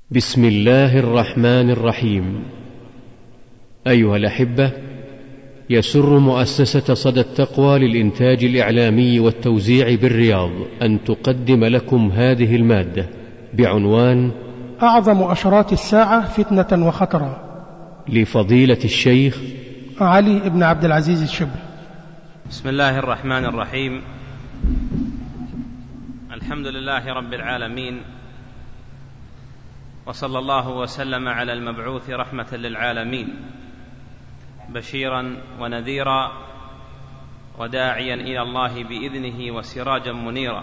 بسم الله الرحمن الرحيم. أيها الأحبة، يسر مؤسسة صدى التقوى للإنتاج الإعلامي والتوزيع بالرياض أن تقدم لكم هذه المادة بعنوان أعظم أشراط الساعة فتنة وخطرا، لفضيلة الشيخ علي بن عبد العزيز الشبل. بسم الله الرحمن الرحيم. الحمد لله رب العالمين، وصلى الله وسلم على المبعوث رحمة للعالمين، بشيرا ونذيرا وداعيا إلى الله بإذنه وسراجا منيرا،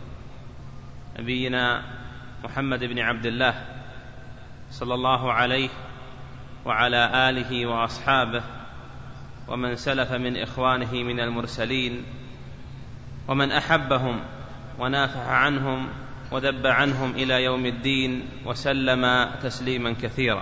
نبينا محمد بن عبد الله صلى الله عليه وعلى آله وأصحابه ومن سلف من إخوانه من المرسلين ومن أحبهم ونافح عنهم وذب عنهم إلى يوم الدين وسلم تسليما كثيرا.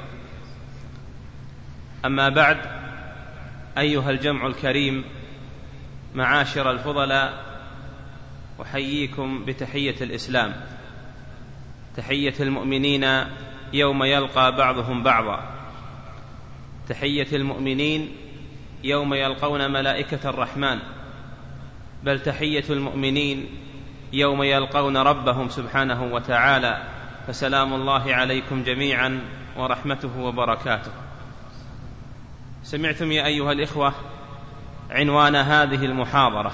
أما بعد، أيها الجمع الكريم، معاشر الفضلاء، أحييكم بتحية الإسلام، تحية المؤمنين يوم يلقى بعضهم بعضا، تحية المؤمنين يوم يلقون ملائكة الرحمن، بل تحية المؤمنين يوم يلقون ربهم سبحانه وتعالى، فسلام الله عليكم جميعا ورحمته وبركاته. سمعتم يا أيها الإخوة عنوان هذه المحاضرة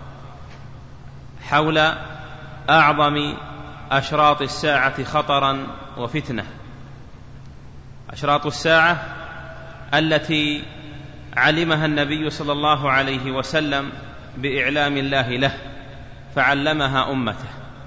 حول أعظم أشراط الساعة خطرا وفتنة. أشراط الساعة التي علمها النبي صلى الله عليه وسلم بإعلام الله له فعلمها أمته،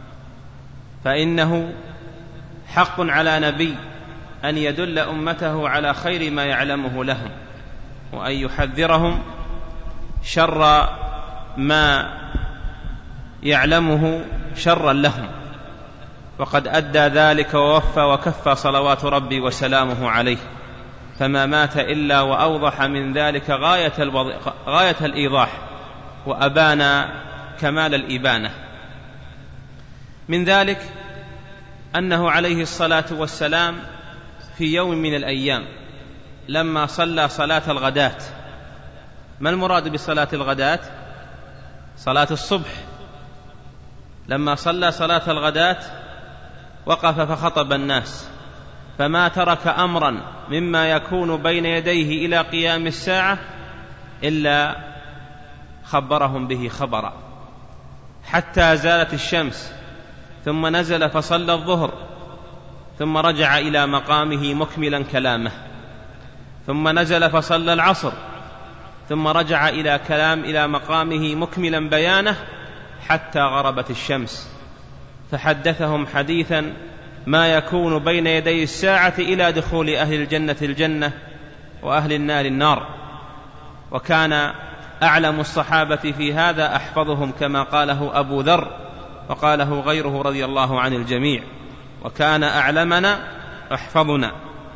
فإنه حق على نبي أن يدل أمته على خير ما يعلمه لهم، وأن يحذرهم شر ما يعلمه شرا لهم، وقد أدى ذلك ووفى وكفى صلوات ربي وسلامه عليه، فما مات إلا وأوضح من ذلك غاية الإيضاح وأبان كمال الإبانة. من ذلك أنه عليه الصلاة والسلام في يوم من الأيام لما صلى صلاة الغداة. ما المراد بصلاة الغداة؟ صلاة الصبح. لما صلى صلاة الغداة وقف فخطب الناس، فما ترك أمرا مما يكون بين يديه إلى قيام الساعة إلا خبرهم به خبرا، حتى زالت الشمس، ثم نزل فصلى الظهر، ثم رجع إلى مقامه مكملا كلامه، ثم نزل فصلى العصر، ثم رجع إلى مقامه مكملا بيانه حتى غربت الشمس، فحدثهم حديثا ما يكون بين يدي الساعة إلى دخول أهل الجنة الجنة وأهل النار النار. وكان أعلم الصحابة في هذا أحفظهم، كما قاله أبو ذر وقاله غيره رضي الله عن الجميع، وكان أعلمنا أحفظنا.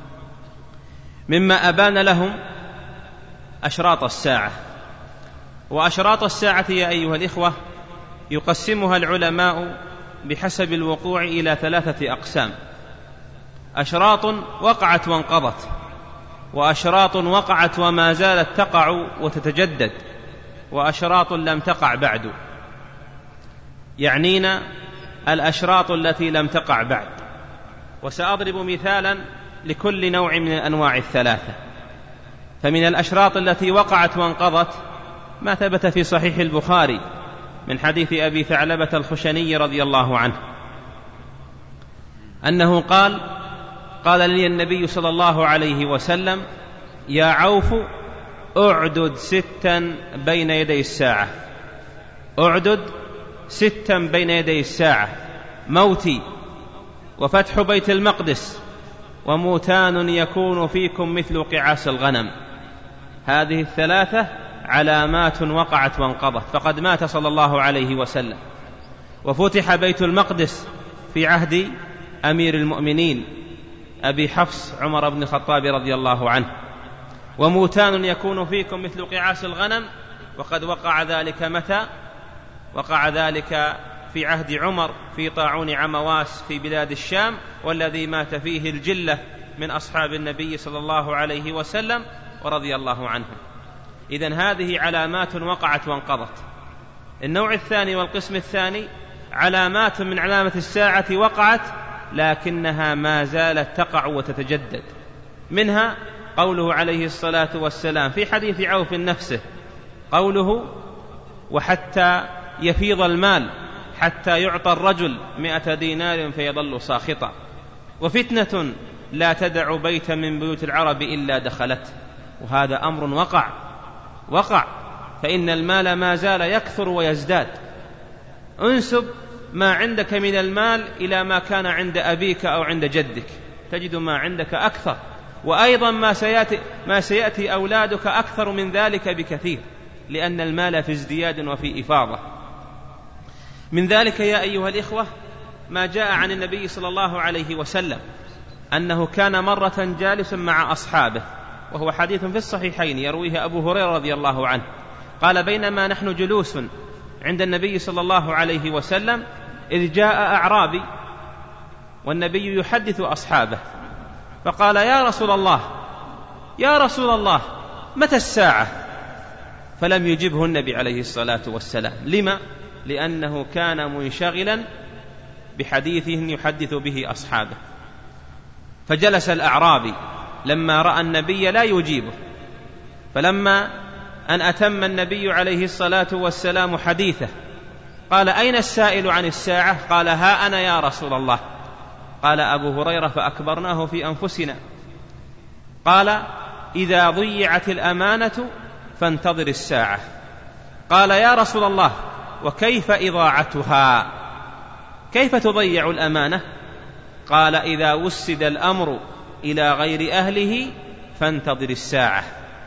مما أبان لهم أشراط الساعة. وأشراط الساعة يا أيها الإخوة يقسمها العلماء بحسب الوقوع إلى 3 أقسام: أشراط وقعت وانقضت، وأشراط وقعت وما زالت تقع وتتجدد، وأشراط لم تقع بعد. يعنينا الأشراط التي لم تقع بعد. وسأضرب مثالا لكل نوع من الأنواع 3. فمن الأشراط التي وقعت وانقضت ما ثبت في صحيح البخاري من حديث أبي ثعلبة الخشني رضي الله عنه أنه قال لي النبي صلى الله عليه وسلم: يا عوف، أعدد 6 بين يدي الساعة، أعدد 6 بين يدي الساعة: موتي، وفتح بيت المقدس، وموتان يكون فيكم مثل قعاس الغنم. هذه 3 علامات وقعت وانقضت، فقد مات صلى الله عليه وسلم، وفتح بيت المقدس في عهد أمير المؤمنين أبي حفص عمر بن الخطاب رضي الله عنه، وموتان يكون فيكم مثل قعاس الغنم، وقد وقع ذلك متى؟ وقع ذلك في عهد عمر في طاعون عمواس في بلاد الشام، والذي مات فيه الجلة من أصحاب النبي صلى الله عليه وسلم ورضي الله عنهم. إذن هذه علامات وقعت وانقضت. النوع الثاني والقسم الثاني علامات من علامة الساعة وقعت لكنها ما زالت تقع وتتجدد. منها قوله عليه الصلاة والسلام في حديث عوف نفسه، قوله: وحتى يفيض المال حتى يعطى الرجل 100 دينار فيظل ساخطا، وفتنة لا تدع بيتا من بيوت العرب إلا دخلت. وهذا أمر وقع، فإن المال ما زال يكثر ويزداد. انسب ما عندك من المال إلى ما كان عند أبيك أو عند جدك تجد ما عندك أكثر، وأيضا ما سيأتي أولادك أكثر من ذلك بكثير، لأن المال في ازدياد وفي إفاضة. من ذلك يا أيها الإخوة ما جاء عن النبي صلى الله عليه وسلم أنه كان مرة جالسا مع أصحابه، وهو حديث في الصحيحين يرويه أبو هريرة رضي الله عنه، قال: بينما نحن جلوس عند النبي صلى الله عليه وسلم إذ جاء أعرابي والنبي يحدث أصحابه، فقال: يا رسول الله متى الساعة؟ فلم يجبه النبي عليه الصلاة والسلام. لما؟ لأنه كان منشغلا بحديث يحدث به أصحابه. فجلس الأعرابي لما رأى النبي لا يجيبه، فلما أن أتم النبي عليه الصلاة والسلام حديثه قال: أين السائل عن الساعة؟ قال: ها أنا يا رسول الله. قال أبو هريرة: فأكبرناه في أنفسنا. قال: إذا ضيعت الأمانة فانتظر الساعة. قال: يا رسول الله وكيف إضاعتها؟ كيف تضيع الأمانة؟ قال: إذا وسد الأمر إلى غير أهله فانتظر الساعة.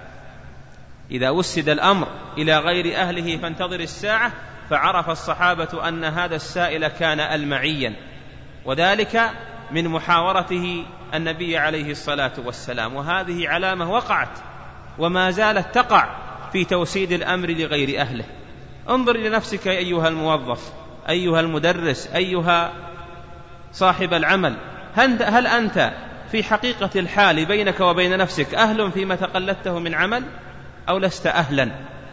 إذا وسد الأمر إلى غير أهله فانتظر الساعة. فعرف الصحابة أن هذا السائل كان ألمعيا، وذلك من محاورته النبي عليه الصلاة والسلام. وهذه علامة وقعت وما زالت تقع في توسيد الأمر لغير أهله. انظر لنفسك أيها الموظف، أيها المدرس، أيها صاحب العمل، هل أنت في حقيقة الحال بينك وبين نفسك أهل فيما تقلدته من عمل أو لست أهلا؟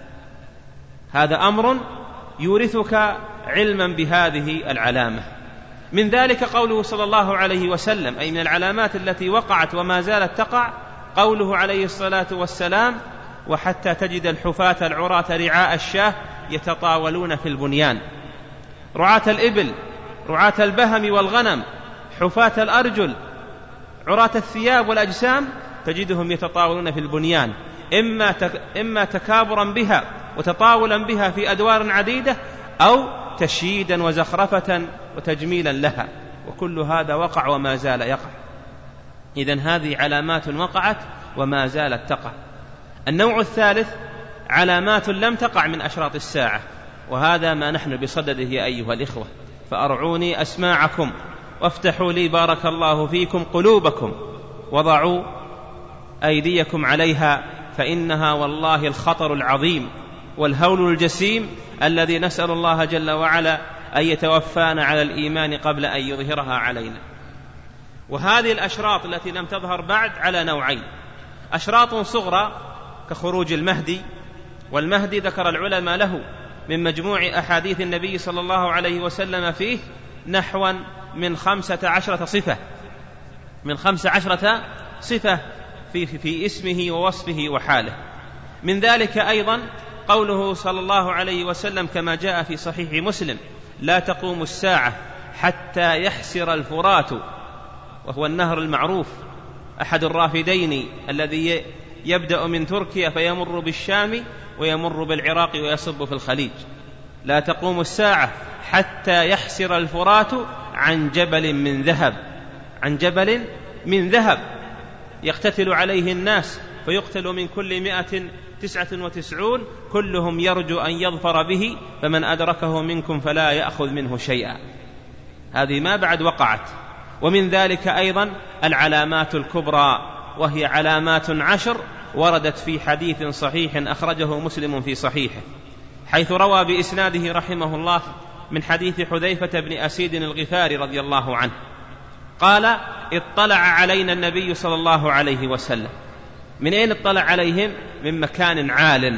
هذا أمر يورثك علما بهذه العلامة. من ذلك قوله صلى الله عليه وسلم، أي من العلامات التي وقعت وما زالت تقع، قوله عليه الصلاة والسلام: وحتى تجد الحفاة العراة رعاء الشاة يتطاولون في البنيان. رعاة الإبل، رعاة البهم والغنم، حفاة الأرجل، عراة الثياب والأجسام، تجدهم يتطاولون في البنيان، إما تكابرا بها وتطاولا بها في أدوار عديدة، أو تشييدا وزخرفة وتجميلا لها، وكل هذا وقع وما زال يقع. إذن هذه علامات وقعت وما زالت تقع. النوع الثالث علامات لم تقع من أشراط الساعة، وهذا ما نحن بصدده يا أيها الإخوة. فأرعوني أسماعكم وافتحوا لي بارك الله فيكم قلوبكم، وضعوا أيديكم عليها، فإنها والله الخطر العظيم والهول الجسيم الذي نسأل الله جل وعلا أن يتوفانا على الإيمان قبل أن يظهرها علينا. وهذه الأشراط التي لم تظهر بعد على نوعين: أشراط صغرى كخروج المهدي، والمهدي ذكر العلماء له من مجموع أحاديث النبي صلى الله عليه وسلم فيه نحوا من 15 صفة، من 15 صفة في اسمه ووصفه وحاله. من ذلك أيضا قوله صلى الله عليه وسلم كما جاء في صحيح مسلم: لا تقوم الساعة حتى يحسر الفرات، وهو النهر المعروف أحد الرافدين الذي يبدأ من تركيا فيمر بالشام ويمر بالعراق ويصب في الخليج. لا تقوم الساعة حتى يحسر الفرات عن جبل من ذهب، عن جبل من ذهب يقتتل عليه الناس، فيقتل من كل 199 كلهم يرجو أن يظفر به، فمن أدركه منكم فلا يأخذ منه شيئا. هذه ما بعد وقعت. ومن ذلك أيضا العلامات الكبرى، وهي علامات 10 وردت في حديث صحيح أخرجه مسلم في صحيحه، حيث روى بإسناده رحمه الله من حديث حذيفة بن أسيد الغفاري رضي الله عنه قال: اطلع علينا النبي صلى الله عليه وسلم. من أين اطلع عليهم؟ من مكان عال.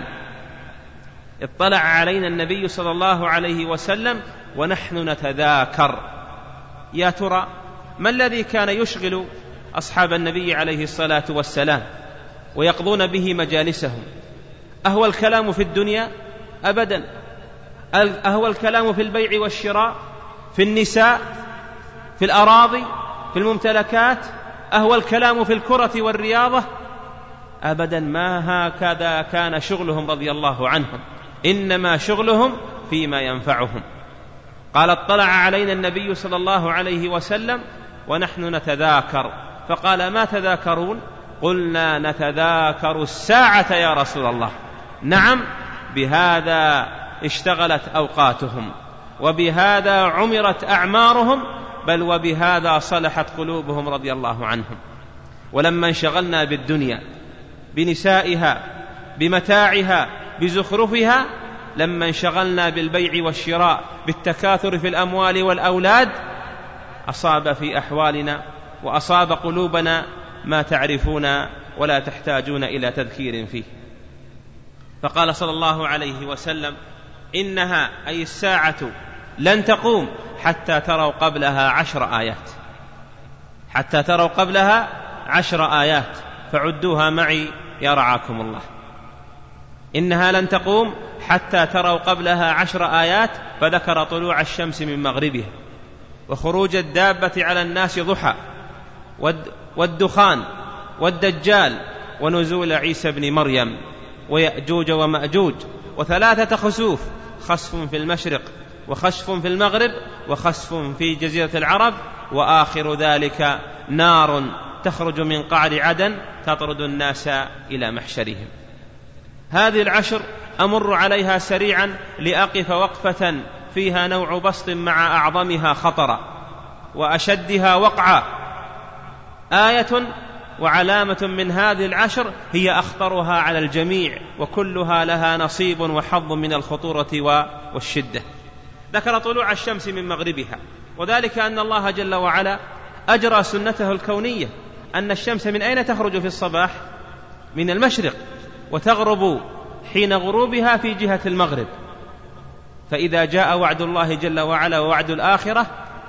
اطلع علينا النبي صلى الله عليه وسلم ونحن نتذاكر. يا ترى ما الذي كان يشغل أصحاب النبي عليه الصلاة والسلام ويقضون به مجالسهم؟ أهو الكلام في الدنيا؟ أبدا. أهو الكلام في البيع والشراء، في النساء، في الأراضي، في الممتلكات؟ أهو الكلام في الكرة والرياضة؟ أبدا. ما هكذا كان شغلهم رضي الله عنهم، إنما شغلهم فيما ينفعهم. قال: اطلع علينا النبي صلى الله عليه وسلم ونحن نتذاكر. فقال: ما تذاكرون؟ قلنا: نتذاكر الساعة يا رسول الله. نعم، بهذا اشتغلت أوقاتهم، وبهذا عمرت أعمارهم، بل وبهذا صلحت قلوبهم رضي الله عنهم. ولما انشغلنا بالدنيا، بنسائها، بمتاعها، بزخرفها، لما انشغلنا بالبيع والشراء، بالتكاثر في الأموال والأولاد، أصاب في أحوالنا وأصاب قلوبنا ما تعرفون ولا تحتاجون إلى تذكير فيه. فقال صلى الله عليه وسلم: إنها أي الساعة لن تقوم حتى تروا قبلها 10 آيات. حتى تروا قبلها 10 آيات، فعدوها معي يا رعاكم الله. إنها لن تقوم حتى تروا قبلها 10 آيات، فذكر طلوع الشمس من مغربها، وخروج الدابة على الناس ضحى، والدخان، والدجال، ونزول عيسى بن مريم، ويأجوج ومأجوج، وثلاثة خسوف: خسف في المشرق، وخسف في المغرب، وخسف في جزيرة العرب، وآخر ذلك نار تخرج من قعر عدن تطرد الناس إلى محشرهم. هذه 10 أمر عليها سريعا لأقف وقفة فيها نوع بسط مع أعظمها خطرا وأشدها وقعا. آية وعلامة من هذه 10 هي أخطرها على الجميع، وكلها لها نصيب وحظ من الخطورة والشدة. ذكر طلوع الشمس من مغربها، وذلك أن الله جل وعلا أجرى سنته الكونية، أن الشمس من أين تخرج في الصباح؟ من المشرق، وتغرب حين غروبها في جهة المغرب. فإذا جاء وعد الله جل وعلا ووعد الآخرة،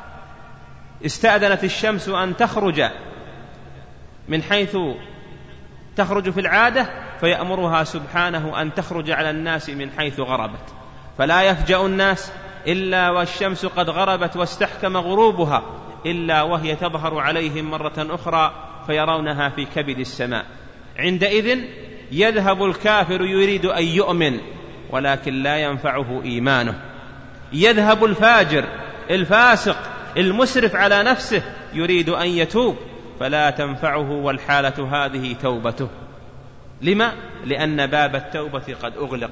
استأذنت الشمس أن تخرج من حيث تخرج في العادة، فيأمرها سبحانه أن تخرج على الناس من حيث غربت. فلا يفجأ الناس إلا والشمس قد غربت واستحكم غروبها، إلا وهي تظهر عليهم مرة أخرى فيرونها في كبد السماء. عندئذ يذهب الكافر يريد أن يؤمن، ولكن لا ينفعه إيمانه. يذهب الفاجر الفاسق المسرف على نفسه يريد أن يتوب، فلا تنفعه والحالة هذه توبته. لما؟ لأن باب التوبة قد أغلق.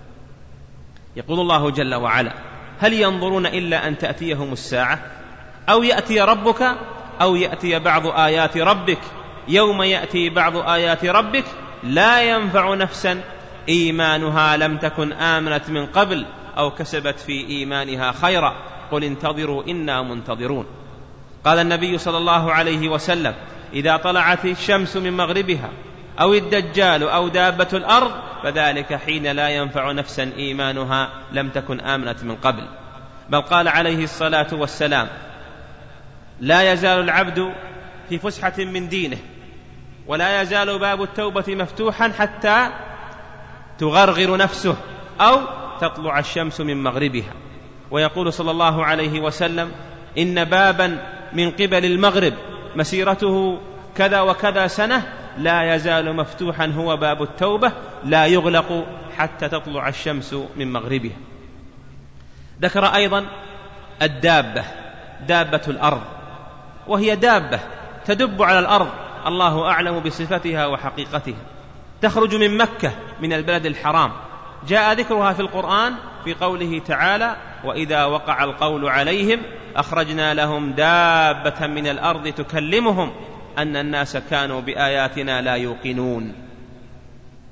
يقول الله جل وعلا: هل ينظرون إلا أن تأتيهم الساعة أو يأتي ربك أو يأتي بعض آيات ربك. يوم يأتي بعض آيات ربك لا ينفع نفسا إيمانها لم تكن آمنت من قبل أو كسبت في إيمانها خيرا قل انتظروا إنا منتظرون. قال النبي صلى الله عليه وسلم: إذا طلعت الشمس من مغربها أو الدجال أو دابة الأرض فذلك حين لا ينفع نفسا إيمانها لم تكن آمنت من قبل. بل قال عليه الصلاة والسلام: لا يزال العبد في فسحة من دينه، ولا يزال باب التوبة مفتوحا حتى تغرغر نفسه أو تطلع الشمس من مغربها. ويقول صلى الله عليه وسلم: إن بابا من قبل المغرب مسيرته كذا وكذا سنة لا يزال مفتوحا، هو باب التوبة لا يغلق حتى تطلع الشمس من مغربها. ذكر أيضا الدابة، دابة الأرض، وهي دابة تدب على الأرض، الله أعلم بصفتها وحقيقتها، تخرج من مكة من البلد الحرام. جاء ذكرها في القرآن في قوله تعالى: وإذا وقع القول عليهم أخرجنا لهم دابة من الأرض تكلمهم أن الناس كانوا بآياتنا لا يوقنون.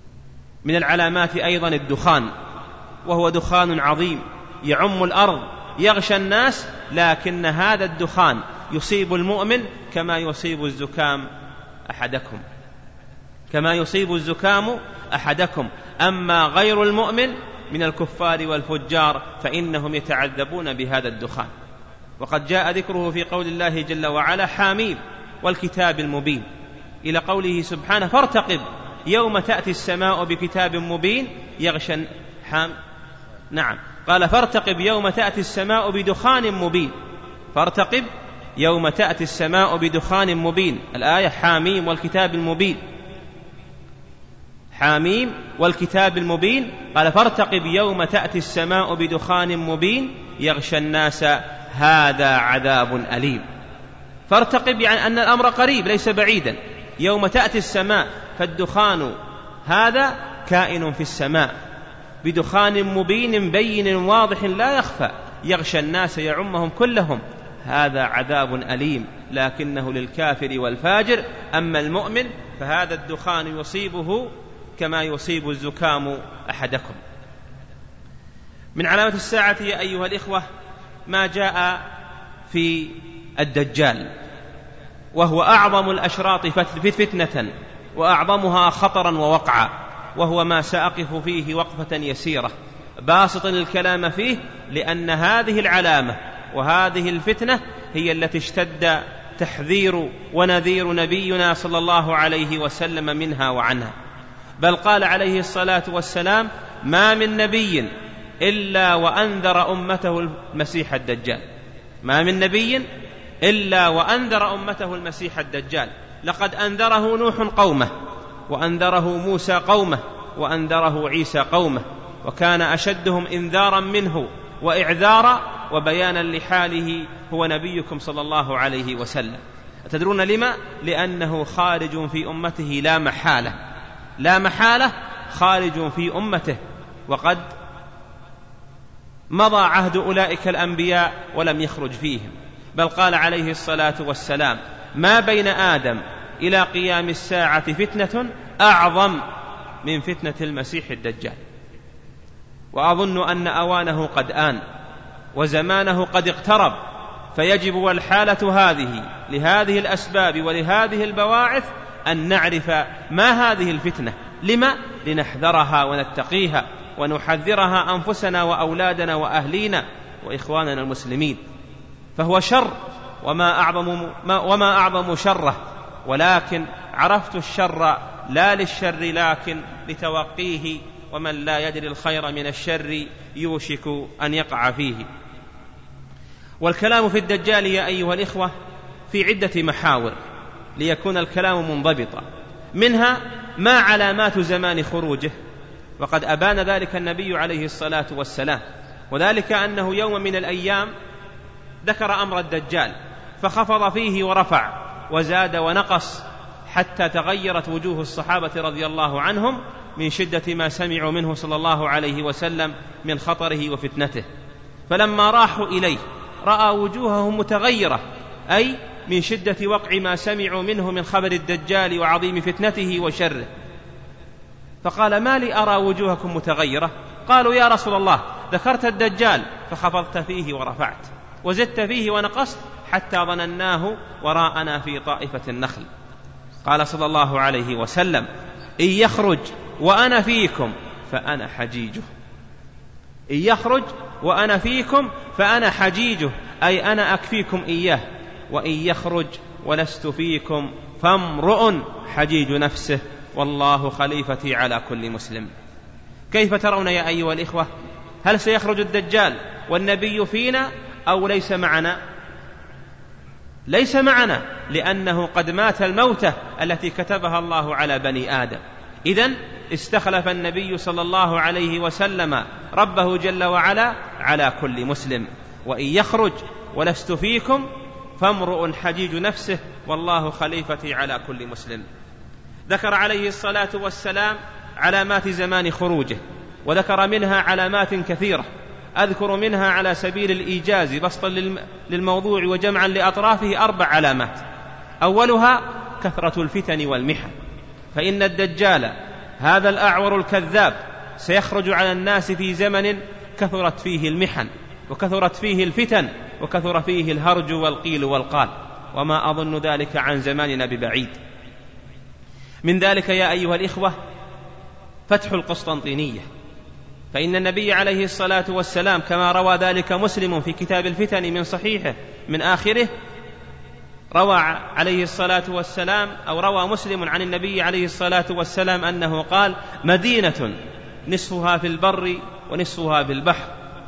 من العلامات أيضا الدخان، وهو دخان عظيم يعم الأرض يغشى الناس، لكن هذا الدخان يصيب المؤمن كما يصيب الزكام أحدكم، كما يصيب الزكام أحدكم. أما غير المؤمن من الكفار والفجار فإنهم يتعذبون بهذا الدخان. وقد جاء ذكره في قول الله جل وعلا: حاميم والكتاب المبين، إلى قوله سبحانه: فارتقب يوم تأتي السماء بكتاب مبين يغشى نعم، قال: فارتقب يوم تأتي السماء بدخان مبين. فارتقب يوم تأتي السماء بدخان مبين، الآية حاميم والكتاب المبين، حاميم والكتاب المبين. قال: فارتقب يوم تأتي السماء بدخان مبين يغشى الناس هذا عذاب أليم. فارتقب يعني أن الأمر قريب ليس بعيدا. يوم تأتي السماء، فالدخان هذا كائن في السماء بدخان مبين بين واضح لا يخفى، يغشى الناس يعمهم كلهم، هذا عذاب أليم، لكنه للكافر والفاجر. أما المؤمن فهذا الدخان يصيبه كما يصيب الزكام أحدكم. من علامة الساعة يا أيها الإخوة ما جاء في الدجال، وهو أعظم الأشراط فتنة وأعظمها خطرا ووقعا، وهو ما سأقف فيه وقفة يسيرة باسط الكلام فيه، لأن هذه العلامة وهذه الفتنة هي التي اشتد تحذير ونذير نبينا صلى الله عليه وسلم منها وعنها. بل قال عليه الصلاة والسلام: ما من نبي إلا وأنذر أمته المسيح الدجال، ما من نبي إلا وأنذر أمته المسيح الدجال. لقد أنذره نوح قومه، وأنذره موسى قومه، وأنذره عيسى قومه، وكان أشدهم إنذارا منه وإعذارا وبيانا لحاله هو نبيكم صلى الله عليه وسلم. أتدرون لما؟ لأنه خارج في أمته لا محالة، لا محالة خارج في أمته، وقد مضى عهد أولئك الأنبياء ولم يخرج فيهم. بل قال عليه الصلاة والسلام: ما بين آدم إلى قيام الساعة فتنة أعظم من فتنة المسيح الدجال. وأظن أن أوانه قد آن وزمانه قد اقترب، فيجب والحالة هذه لهذه الأسباب ولهذه البواعث أن نعرف ما هذه الفتنة. لما؟ لنحذرها ونتقيها ونحذرها أنفسنا وأولادنا وأهلينا وإخواننا المسلمين. فهو شر وما أعظم شره، ولكن عرفت الشر لا للشر لكن لتوقيه، ومن لا يدري الخير من الشر يوشك أن يقع فيه. والكلام في الدجال يا أيها الإخوة في عدة محاور ليكون الكلام منضبطا، منها ما علامات زمان خروجه، وقد أبان ذلك النبي عليه الصلاة والسلام، وذلك أنه يوم من الأيام ذكر أمر الدجال فخفض فيه ورفع وزاد ونقص، حتى تغيرت وجوه الصحابة رضي الله عنهم من شدة ما سمعوا منه صلى الله عليه وسلم من خطره وفتنته. فلما راحوا إليه رأى وجوههم متغيرة، أي من شدة وقع ما سمعوا منه من خبر الدجال وعظيم فتنته وشره. فقال: ما لي أرى وجوهكم متغيرة؟ قالوا: يا رسول الله، ذكرت الدجال فخفضت فيه ورفعت وزدت فيه ونقصت حتى ظنناه وراءنا في طائفة النخل. قال صلى الله عليه وسلم: إن يخرج وأنا فيكم فأنا حجيجه، إن يخرج وأنا فيكم فأنا حجيجه، أي أنا أكفيكم إياه، وإن يخرج ولست فيكم فامرؤ حجيج نفسه، والله خليفتي على كل مسلم. كيف ترون يا أيها الإخوة؟ هل سيخرج الدجال والنبي فينا أو ليس معنا؟ ليس معنا، لأنه قد مات الموتة التي كتبها الله على بني آدم. إذن استخلف النبي صلى الله عليه وسلم ربه جل وعلا على كل مسلم. وإن يخرج ولست فيكم فامرؤ حجيج نفسه، والله خليفتي على كل مسلم. ذكر عليه الصلاة والسلام علامات زمان خروجه، وذكر منها علامات كثيرة، أذكر منها على سبيل الإيجاز بسطا للموضوع وجمعا لأطرافه 4 علامات. أولها كثرة الفتن والمحن، فإن الدجال هذا الأعور الكذاب سيخرج على الناس في زمن كثرت فيه المحن، وكثرت فيه الفتن وكثر فيه الهرج والقيل والقال، وما أظن ذلك عن زماننا ببعيد. من ذلك يا أيها الإخوة فتح القسطنطينية، فإن النبي عليه الصلاة والسلام كما روى ذلك مسلم في كتاب الفتن من صحيحه من آخره، روى عليه الصلاة والسلام أو روى مسلم عن النبي عليه الصلاة والسلام أنه قال: مدينة نصفها في البر ونصفها في البحر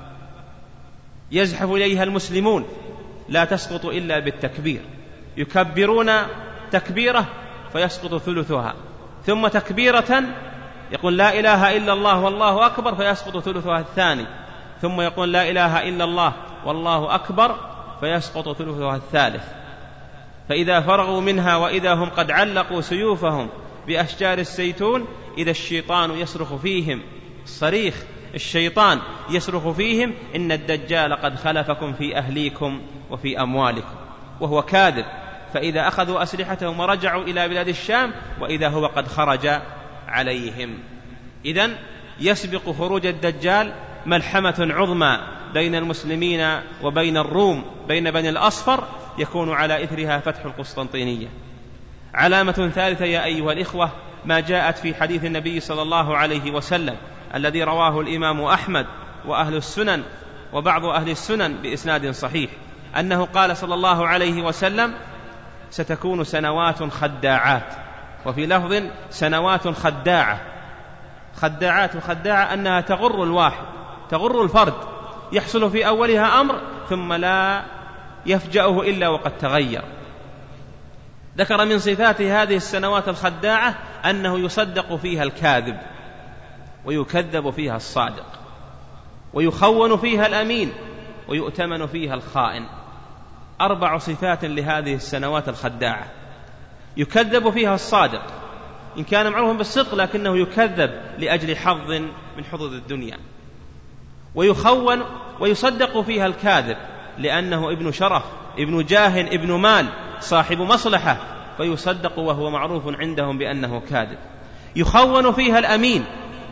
يزحف إليها المسلمون لا تسقط إلا بالتكبير، يكبرون تكبيرة فيسقط ثلثها، ثم تكبيرة يقول لا إله إلا الله والله أكبر فيسقط ثلثها الثاني، ثم يقول لا إله إلا الله والله أكبر فيسقط ثلثها الثالث. فإذا فرغوا منها وإذا هم قد علقوا سيوفهم بأشجار الزيتون إذا الشيطان يصرخ فيهم صريخ، الشيطان يصرخ فيهم: إن الدجال قد خلفكم في أهليكم وفي أموالكم، وهو كاذب. فإذا أخذوا أسلحتهم ورجعوا إلى بلاد الشام وإذا هو قد خرج عليهم. إذن يسبق خروج الدجال ملحمة عظمى بين المسلمين وبين الروم، بين بني الأصفر، يكون على إثرها فتح القسطنطينية. علامة ثالثة يا أيها الإخوة ما جاءت في حديث النبي صلى الله عليه وسلم الذي رواه الإمام أحمد وأهل السنن وبعض أهل السنن بإسناد صحيح، أنه قال صلى الله عليه وسلم: ستكون سنوات خداعات، وفي لفظ سنوات خداعة. خداعات وخداعة أنها تغر الواحد، تغر الفرد، يحصل في أولها أمر ثم لا يفجأه إلا وقد تغير. ذكر من صفات هذه السنوات الخداعة أنه يصدق فيها الكاذب ويكذب فيها الصادق، ويخون فيها الأمين ويؤتمن فيها الخائن. 4 صفات لهذه السنوات الخداعة: يكذب فيها الصادق إن كان معروفا بالصدق لكنه يكذب لأجل حظ من حظوظ الدنيا، ويخون ويصدق فيها الكاذب لأنه ابن شرف، ابن جاه، ابن مال، صاحب مصلحة، فيصدق وهو معروف عندهم بأنه كاذب. يخون فيها الأمين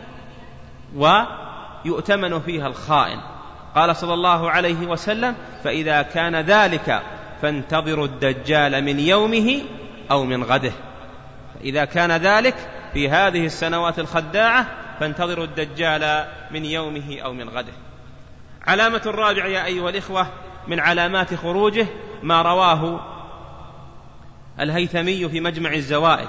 ويؤتمن فيها الخائن. قال صلى الله عليه وسلم: فإذا كان ذلك فانتظروا الدجال من يومه أو من غده. فإذا كان ذلك في هذه السنوات الخداعة فانتظروا الدجال من يومه أو من غده. علامة الرابعة يا أيها الإخوة من علامات خروجه ما رواه الهيثمي في مجمع الزوائد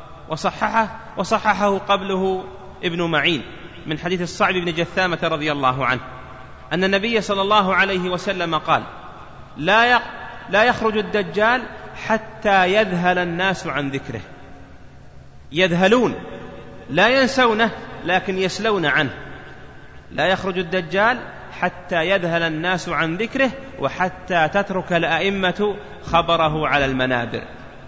وصححه قبله ابن معين من حديث الصعب بن جثامة رضي الله عنه أن النبي صلى الله عليه وسلم قال: لا يخرج الدجال حتى يذهل الناس عن ذكره. يذهلون، لا ينسونه لكن يسلون عنه. لا يخرج الدجال حتى يذهل الناس عن ذكره وحتى تترك الأئمة خبره على المنابر.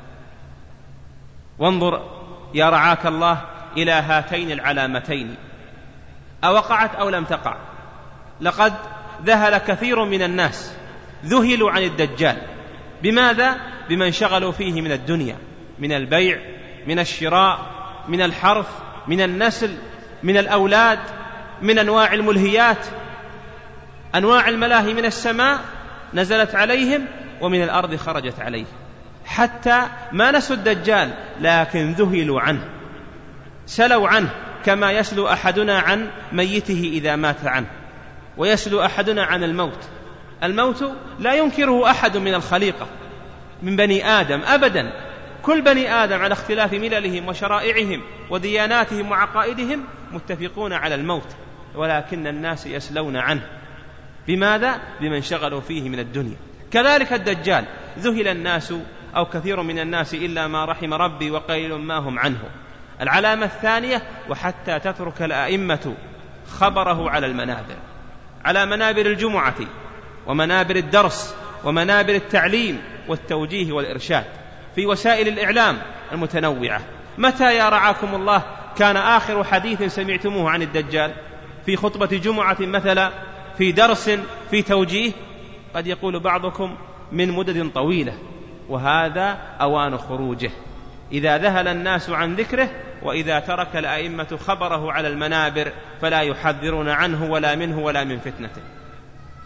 وانظر يا رعاك الله إلى هاتين العلامتين، أوقعت أو لم تقع؟ لقد ذهل كثير من الناس، ذهلوا عن الدجال. بماذا؟ بما انشغلوا فيه من الدنيا، من البيع، من الشراء، من الحرث، من النسل، من الأولاد، من أنواع الملهيات. أنواع الملاهي من السماء نزلت عليهم ومن الأرض خرجت عليه، حتى ما نسوا الدجال لكن ذهلوا عنه، سلوا عنه، كما يسلو أحدنا عن ميته إذا مات عنه، ويسلو أحدنا عن الموت. الموت لا ينكره أحد من الخليقة من بني آدم أبدا. كل بني آدم على اختلاف مللهم وشرائعهم ودياناتهم وعقائدهم متفقون على الموت، ولكن الناس يسلون عنه. بماذا؟ بما انشغلوا فيه من الدنيا. كذلك الدجال ذهل الناس أو كثير من الناس إلا ما رحم ربي وقليل ما هم عنه. العلامة الثانية: وحتى تترك الأئمة خبره على المنابر، على منابر الجمعة ومنابر الدرس ومنابر التعليم والتوجيه والإرشاد في وسائل الإعلام المتنوعة. متى يا رعاكم الله كان آخر حديث سمعتموه عن الدجال؟ في خطبة جمعة مثلا، في درس، في توجيه؟ قد يقول بعضكم من مدد طويلة، وهذا أوان خروجه إذا ذهل الناس عن ذكره، وإذا ترك الأئمة خبره على المنابر فلا يحذرون عنه ولا منه ولا من فتنته.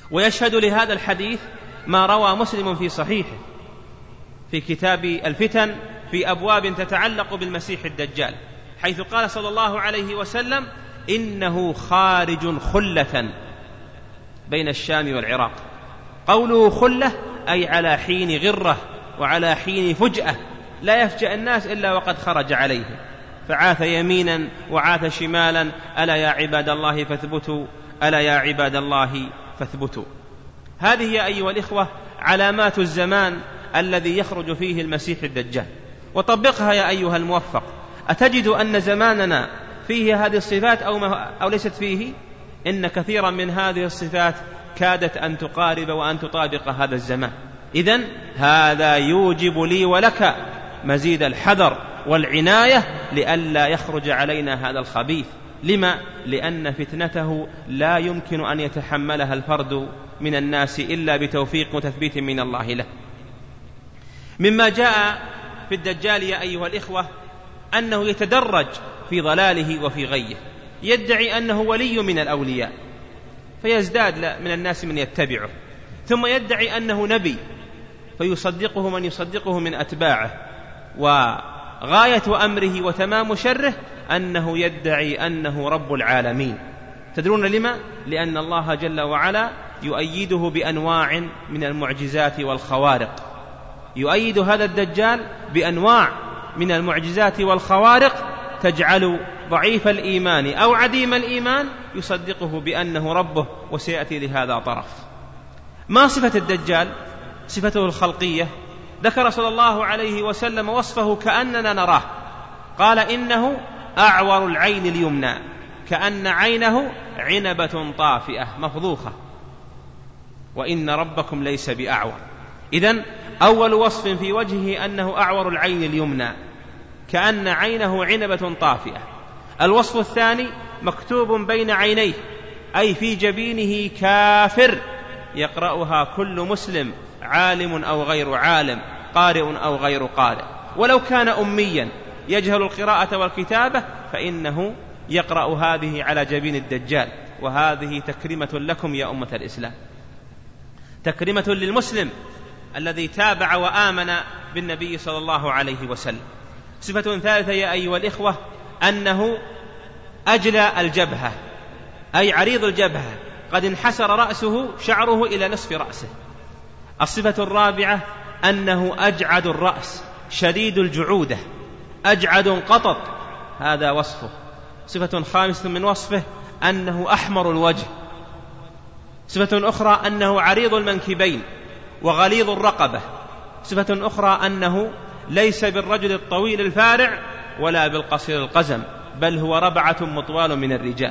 ويشهد لهذا الحديث ما روى مسلم في صحيحه في كتاب الفتن في أبواب تتعلق بالمسيح الدجال، حيث قال صلى الله عليه وسلم: إنه خارج خلة بين الشام والعراق. قوله خلة أي على حين غرة وعلى حين فجأة، لا يفجأ الناس إلا وقد خرج عليه، فعاث يمينا وعاث شمالا. ألا يا عباد الله فاثبتوا، ألا يا عباد الله فاثبتوا. هذه يا أيها الإخوة علامات الزمان الذي يخرج فيه المسيح الدجال، وطبقها يا أيها الموفق. أتجد أن زماننا فيه هذه الصفات أو ليست فيه؟ إن كثيرا من هذه الصفات كادت أن تقارب وأن تطابق هذا الزمان. إذن هذا يوجب لي ولك مزيد الحذر والعناية لئلا يخرج علينا هذا الخبيث. لما؟ لأن فتنته لا يمكن أن يتحملها الفرد من الناس إلا بتوفيق وتثبيت من الله له. مما جاء في الدجال يا أيها الإخوة أنه يتدرج في ضلاله وفي غيه، يدعي أنه ولي من الأولياء فيزداد من الناس من يتبعه، ثم يدعي أنه نبي فيصدقه من يصدقه من أتباعه، وغاية أمره وتمام شره أنه يدعي أنه رب العالمين. تدرون لما؟ لأن الله جل وعلا يؤيده بأنواع من المعجزات والخوارق، يؤيد هذا الدجال بأنواع من المعجزات والخوارق تجعل ضعيف الإيمان أو عديم الإيمان يصدقه بأنه ربه، وسيأتي لهذا طرف. ما صفة الدجال؟ صفته الخلقية. ذكر صلى الله عليه وسلم وصفه كأننا نراه، قال: إنه أعور العين اليمنى كأن عينه عنبة طافئة مفضوخة، وإن ربكم ليس بأعور. إذن أول وصف في وجهه أنه أعور العين اليمنى كأن عينه عنبة طافئة. الوصف الثاني: مكتوب بين عينيه أي في جبينه كافر يقرأها كل مسلم، عالم أو غير عالم، قارئ أو غير قارئ، ولو كان أميا يجهل القراءة والكتابة فإنه يقرأ هذه على جبين الدجال. وهذه تكريمة لكم يا أمة الإسلام، تكريمة للمسلم الذي تابع وآمن بالنبي صلى الله عليه وسلم. صفة ثالثة يا أيها الإخوة أنه أجلى الجبهة أي عريض الجبهة، قد انحسر رأسه شعره إلى نصف رأسه. الصفة الرابعة أنه أجعد الرأس شديد الجعودة، أجعد قطط، هذا وصفه. صفة خامسة من وصفه أنه أحمر الوجه. صفة أخرى أنه عريض المنكبين وغليظ الرقبة. صفة أخرى أنه ليس بالرجل الطويل الفارع ولا بالقصير القزم، بل هو ربعة مطوال من الرجال.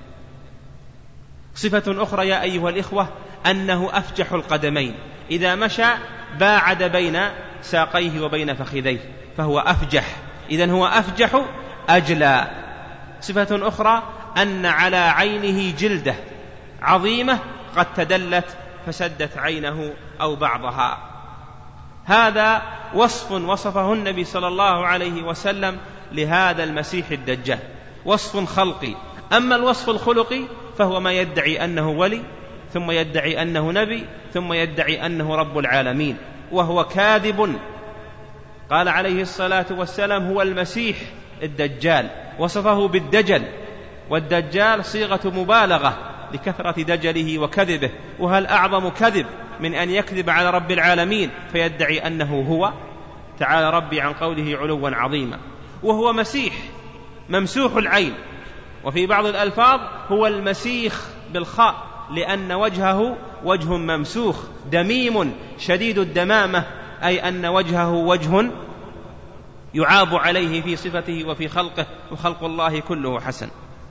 صفة أخرى يا أيها الإخوة أنه أفجح القدمين، إذا مشى باعد بين ساقيه وبين فخذيه فهو أفجح، إذن هو أفجح أجلى. صفة أخرى أن على عينه جلدة عظيمة قد تدلت فسدت عينه أو بعضها. هذا وصف وصفه النبي صلى الله عليه وسلم لهذا المسيح الدجال، وصف خلقي. أما الوصف الخلقي فهو ما يدعي أنه ولي، ثم يدعي أنه نبي، ثم يدعي أنه رب العالمين، وهو كاذب. قال عليه الصلاة والسلام: هو المسيح الدجال، وصفه بالدجل، والدجال صيغة مبالغة لكثرة دجله وكذبه. وهل أعظم كذب من أن يكذب على رب العالمين فيدعي أنه هو؟ تعالى ربي عن قوله علوا عظيما. وهو مسيح ممسوح العين، وفي بعض الألفاظ هو المسيخ بالخاء، لأن وجهه وجه ممسوخ دميم شديد الدمامة، أي أن وجهه وجه يعاب عليه في صفته وفي خلقه، وخلق الله كله حسن.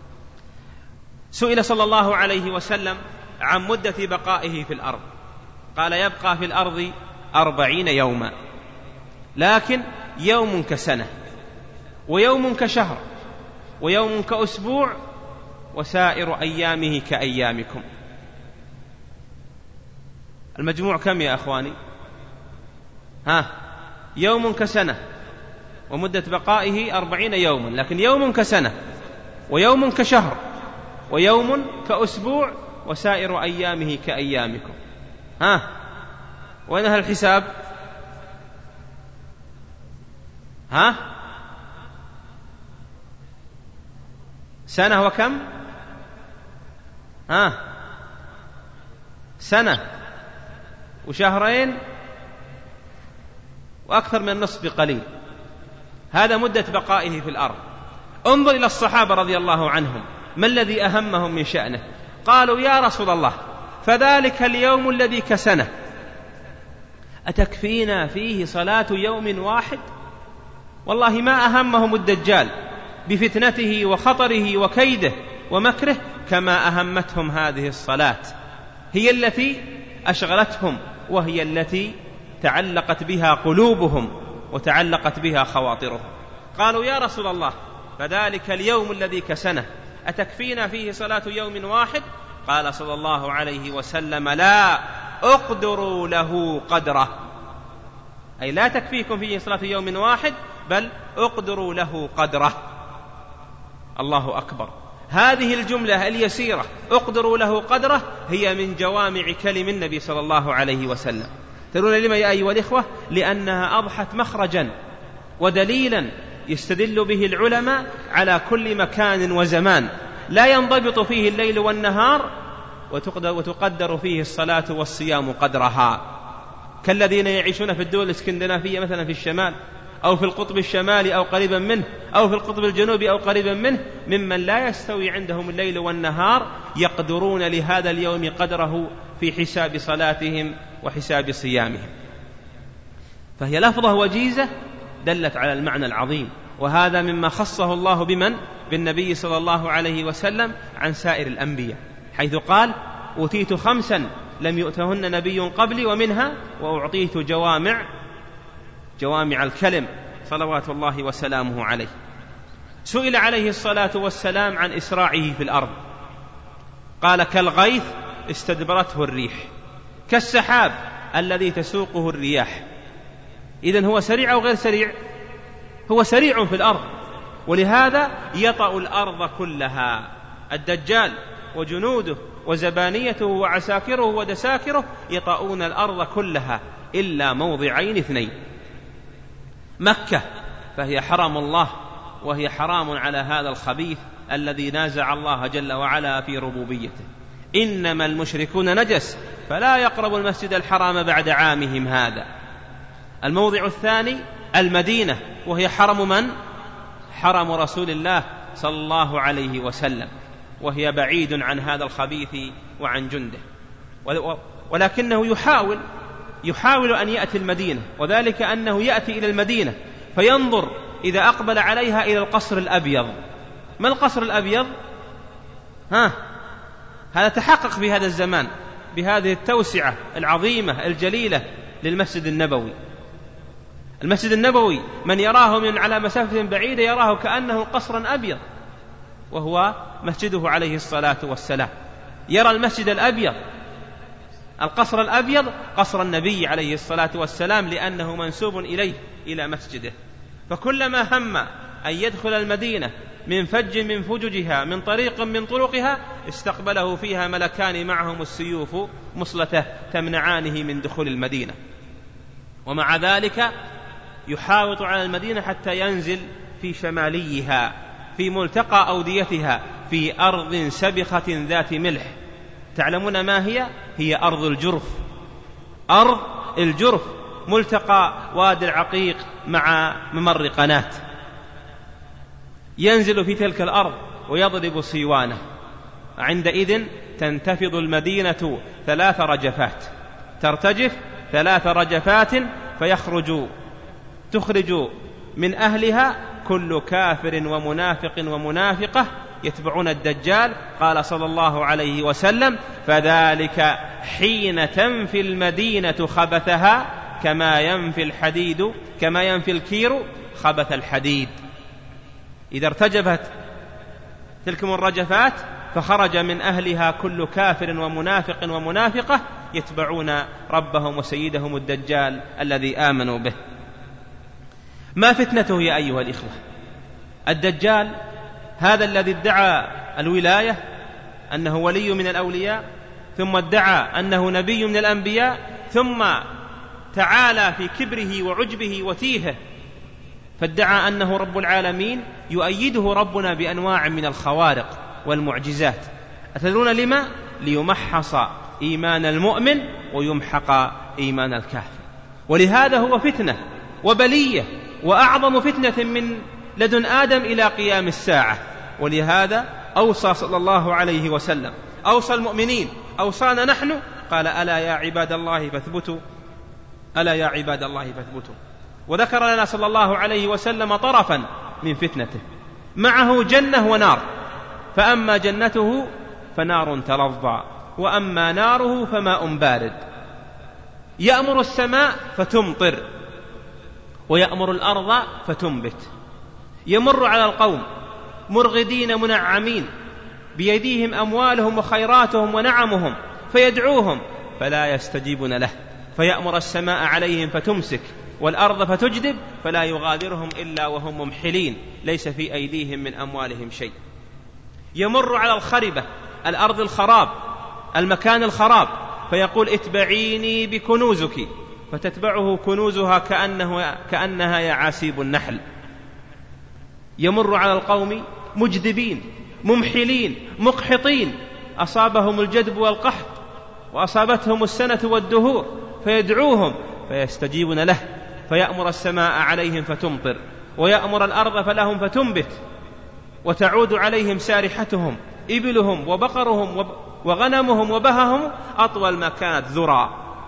سئل صلى الله عليه وسلم عن مدة بقائه في الأرض، قال: يبقى في الأرض 40 يوما، لكن يوم كسنة، ويوم كشهر، ويوم كأسبوع، وسائر أيامه كأيامكم. المجموع كم يا أخواني؟ يوم كسنة، ومدة بقائه 40 يوما، لكن يوم كسنة، ويوم كشهر، ويوم كأسبوع، وسائر أيامه كأيامكم. ها، وين أهل الحساب؟ ها، سنة وكم؟ ها، سنة وشهرين وأكثر من النصف بقليل. هذا مدة بقائه في الأرض. انظر إلى الصحابة رضي الله عنهم، ما الذي أهمهم من شأنه؟ قالوا يا رسول الله فذلك اليوم الذي كسنه أتكفينا فيه صلاة يوم واحد؟ والله ما أهمهم الدجال بفتنته وخطره وكيده ومكره كما أهمتهم هذه الصلاة، هي التي أشغلتهم وهي التي تعلقت بها قلوبهم وتعلقت بها خواطرهم. قالوا يا رسول الله فذلك اليوم الذي كسنه أتكفينا فيه صلاة يوم واحد؟ قال صلى الله عليه وسلم لا، اقدروا له قدره، أي لا تكفيكم فيه صلاة يوم واحد بل اقدروا له قدره. الله أكبر. هذه الجملة اليسيرة اقدروا له قدره هي من جوامع كلم النبي صلى الله عليه وسلم. ترون لما يا أيها الإخوة؟ لأنها أضحت مخرجا ودليلا يستدل به العلماء على كل مكان وزمان لا ينضبط فيه الليل والنهار وتقدر فيه الصلاة والصيام قدرها، كالذين يعيشون في الدول الاسكندنافية مثلا في الشمال أو في القطب الشمالي أو قريبا منه أو في القطب الجنوبي أو قريبا منه، ممن لا يستوي عندهم الليل والنهار يقدرون لهذا اليوم قدره في حساب صلاتهم وحساب صيامهم. فهي لفظة وجيزة دلت على المعنى العظيم، وهذا مما خصه الله بمن؟ بالنبي صلى الله عليه وسلم عن سائر الأنبياء، حيث قال أوتيت 5 لم يؤتهن نبي قبلي ومنها وأعطيت جوامع الكلم صلوات الله وسلامه عليه. سئل عليه الصلاة والسلام عن إسراعه في الأرض، قال كالغيث استدبرته الريح، كالسحاب الذي تسوقه الرياح. إذن هو سريع أو غير سريع؟ هو سريع في الأرض، ولهذا يطأ الأرض كلها. الدجال وجنوده وزبانيته وعساكره ودساكره يطؤون الأرض كلها إلا موضعين 2: مكة فهي حرم الله وهي حرام على هذا الخبيث الذي نازع الله جل وعلا في ربوبيته. إنما المشركون نجس فلا يقربوا المسجد الحرام بعد عامهم هذا. الموضع الثاني المدينة، وهي حرم من؟ حرم رسول الله صلى الله عليه وسلم، وهي بعيد عن هذا الخبيث وعن جنده، ولكنه يحاول أن يأتي المدينة، وذلك أنه يأتي إلى المدينة فينظر إذا أقبل عليها إلى القصر الأبيض. ما القصر الأبيض؟ هذا تحقق في هذا الزمان بهذه التوسعة العظيمة الجليلة للمسجد النبوي. المسجد النبوي من يراه من على مسافة بعيدة يراه كأنه قصرا أبيض، وهو مسجده عليه الصلاة والسلام. يرى المسجد الأبيض القصر الأبيض قصر النبي عليه الصلاة والسلام، لأنه منسوب إليه إلى مسجده. فكلما هم أن يدخل المدينة من فج من فججها من طريق من طرقها استقبله فيها ملكان معهم السيوف مصلته تمنعانه من دخول المدينة، ومع ذلك يحاوط على المدينة حتى ينزل في شماليها في ملتقى أوديتها في أرض سبخة ذات ملح. تعلمون ما هي؟ هي أرض الجرف. أرض الجرف ملتقى وادي العقيق مع ممر قناة. ينزل في تلك الأرض ويضرب صيوانه. عندئذ تنتفض المدينة 3 رجفات، ترتجف 3 رجفات تخرج من أهلها كل كافر ومنافق ومنافقة يتبعون الدجال. قال صلى الله عليه وسلم فذلك حين تنفي المدينة خبثها كما ينفي الكير خبث الحديد. إذا ارتجفت تلك الرجفات فخرج من أهلها كل كافر ومنافق ومنافقة يتبعون ربهم وسيدهم الدجال الذي آمنوا به. ما فتنته يا أيها الإخوة؟ الدجال هذا الذي ادعى الولاية أنه ولي من الأولياء، ثم ادعى أنه نبي من الأنبياء، ثم تعالى في كبره وعجبه وتيهه فادعى أنه رب العالمين، يؤيده ربنا بأنواع من الخوارق والمعجزات. أتدرون لما؟ ليمحص إيمان المؤمن ويمحق إيمان الكافر. ولهذا هو فتنة وبلية وأعظم فتنة من لدن آدم إلى قيام الساعة. ولهذا أوصى صلى الله عليه وسلم، أوصى المؤمنين، أوصانا نحن، قال ألا يا عباد الله فاثبتوا، ألا يا عباد الله فاثبتوا. وذكر لنا صلى الله عليه وسلم طرفا من فتنته، معه جنة ونار، فأما جنته فنار تلظى، وأما ناره فماء بارد، يأمر السماء فتمطر ويأمر الأرض فتنبت. يمر على القوم مرغدين منعمين بيديهم أموالهم وخيراتهم ونعمهم، فيدعوهم فلا يستجيبون له، فيأمر السماء عليهم فتمسك والأرض فتجدب، فلا يغادرهم إلا وهم ممحلين، ليس في أيديهم من أموالهم شيء. يمر على الخربة، الأرض الخراب، المكان الخراب، فيقول اتبعيني بكنوزك، فتتبعه كنوزها كأنها يعاسيب النحل. يمر على القوم مجدبين ممحلين مقحطين، أصابهم الجدب والقحط وأصابتهم السنة والدهور، فيدعوهم فيستجيبون له، فيأمر السماء عليهم فتمطر ويأمر الأرض فلهم فتنبت، وتعود عليهم سارحتهم، إبلهم وبقرهم وغنمهم وبههم أطول ما كانت ذرى.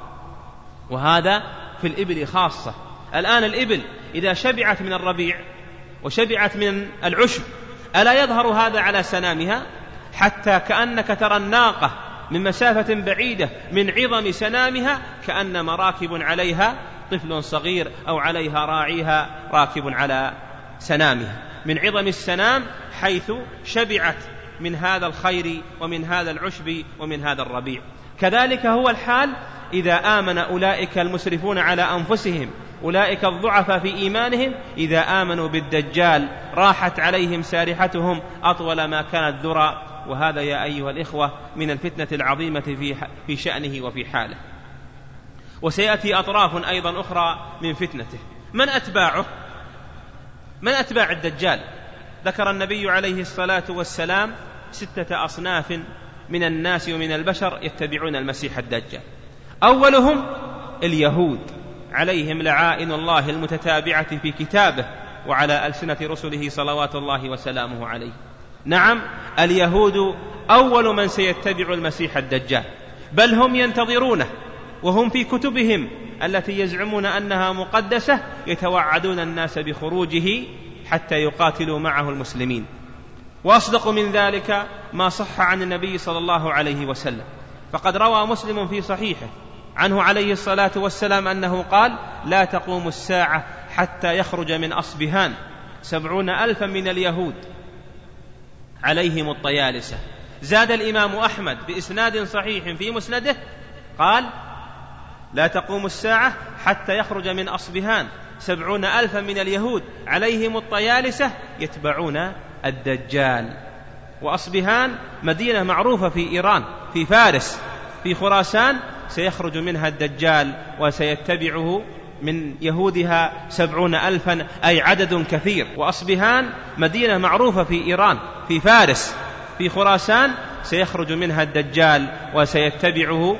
وهذا في الإبل خاصة. الآن الإبل إذا شبعت من الربيع وشبعت من العشب ألا يظهر هذا على سنامها؟ حتى كأنك ترى الناقة من مسافة بعيدة من عظم سنامها كأنما راكب عليها طفل صغير أو عليها راعيها راكب على سنامها، من عظم السنام حيث شبعت من هذا الخير ومن هذا العشب ومن هذا الربيع. كذلك هو الحال إذا آمن أولئك المسرفون على أنفسهم، أولئك الضعفاء في إيمانهم، إذا آمنوا بالدجال راحت عليهم سارحتهم أطول ما كانت ذرى. وهذا يا أيها الإخوة من الفتنة العظيمة في شأنه وفي حاله. وسيأتي أطراف أيضا أخرى من فتنته. من أتباعه؟ من أتباع الدجال؟ ذكر النبي عليه الصلاة والسلام 6 أصناف من الناس ومن البشر يتبعون المسيح الدجال. أولهم اليهود عليهم لعائن الله المتتابعة في كتابه وعلى ألسنة رسله صلوات الله وسلامه عليه. نعم، اليهود أول من سيتبع المسيح الدجال، بل هم ينتظرونه، وهم في كتبهم التي يزعمون أنها مقدسة يتوعدون الناس بخروجه حتى يقاتلوا معه المسلمين. وأصدق من ذلك ما صح عن النبي صلى الله عليه وسلم، فقد روى مسلم في صحيحه عنه عليه الصلاة والسلام أنه قال: لا تقوم الساعة حتى يخرج من أصبهان 70,000 من اليهود عليهم الطيالسة. زاد الإمام أحمد بإسناد صحيح في مسنده قال: لا تقوم الساعة حتى يخرج من أصبهان 70,000 من اليهود عليهم الطيالسة يتبعون الدجال. وأصبهان مدينة معروفة في إيران، في فارس، في خراسان، سيخرج منها الدجال وسيتبعه من يهودها 70,000، أي عدد كثير. وأصبهان مدينة معروفة في إيران، في فارس، في خراسان، سيخرج منها الدجال وسيتبعه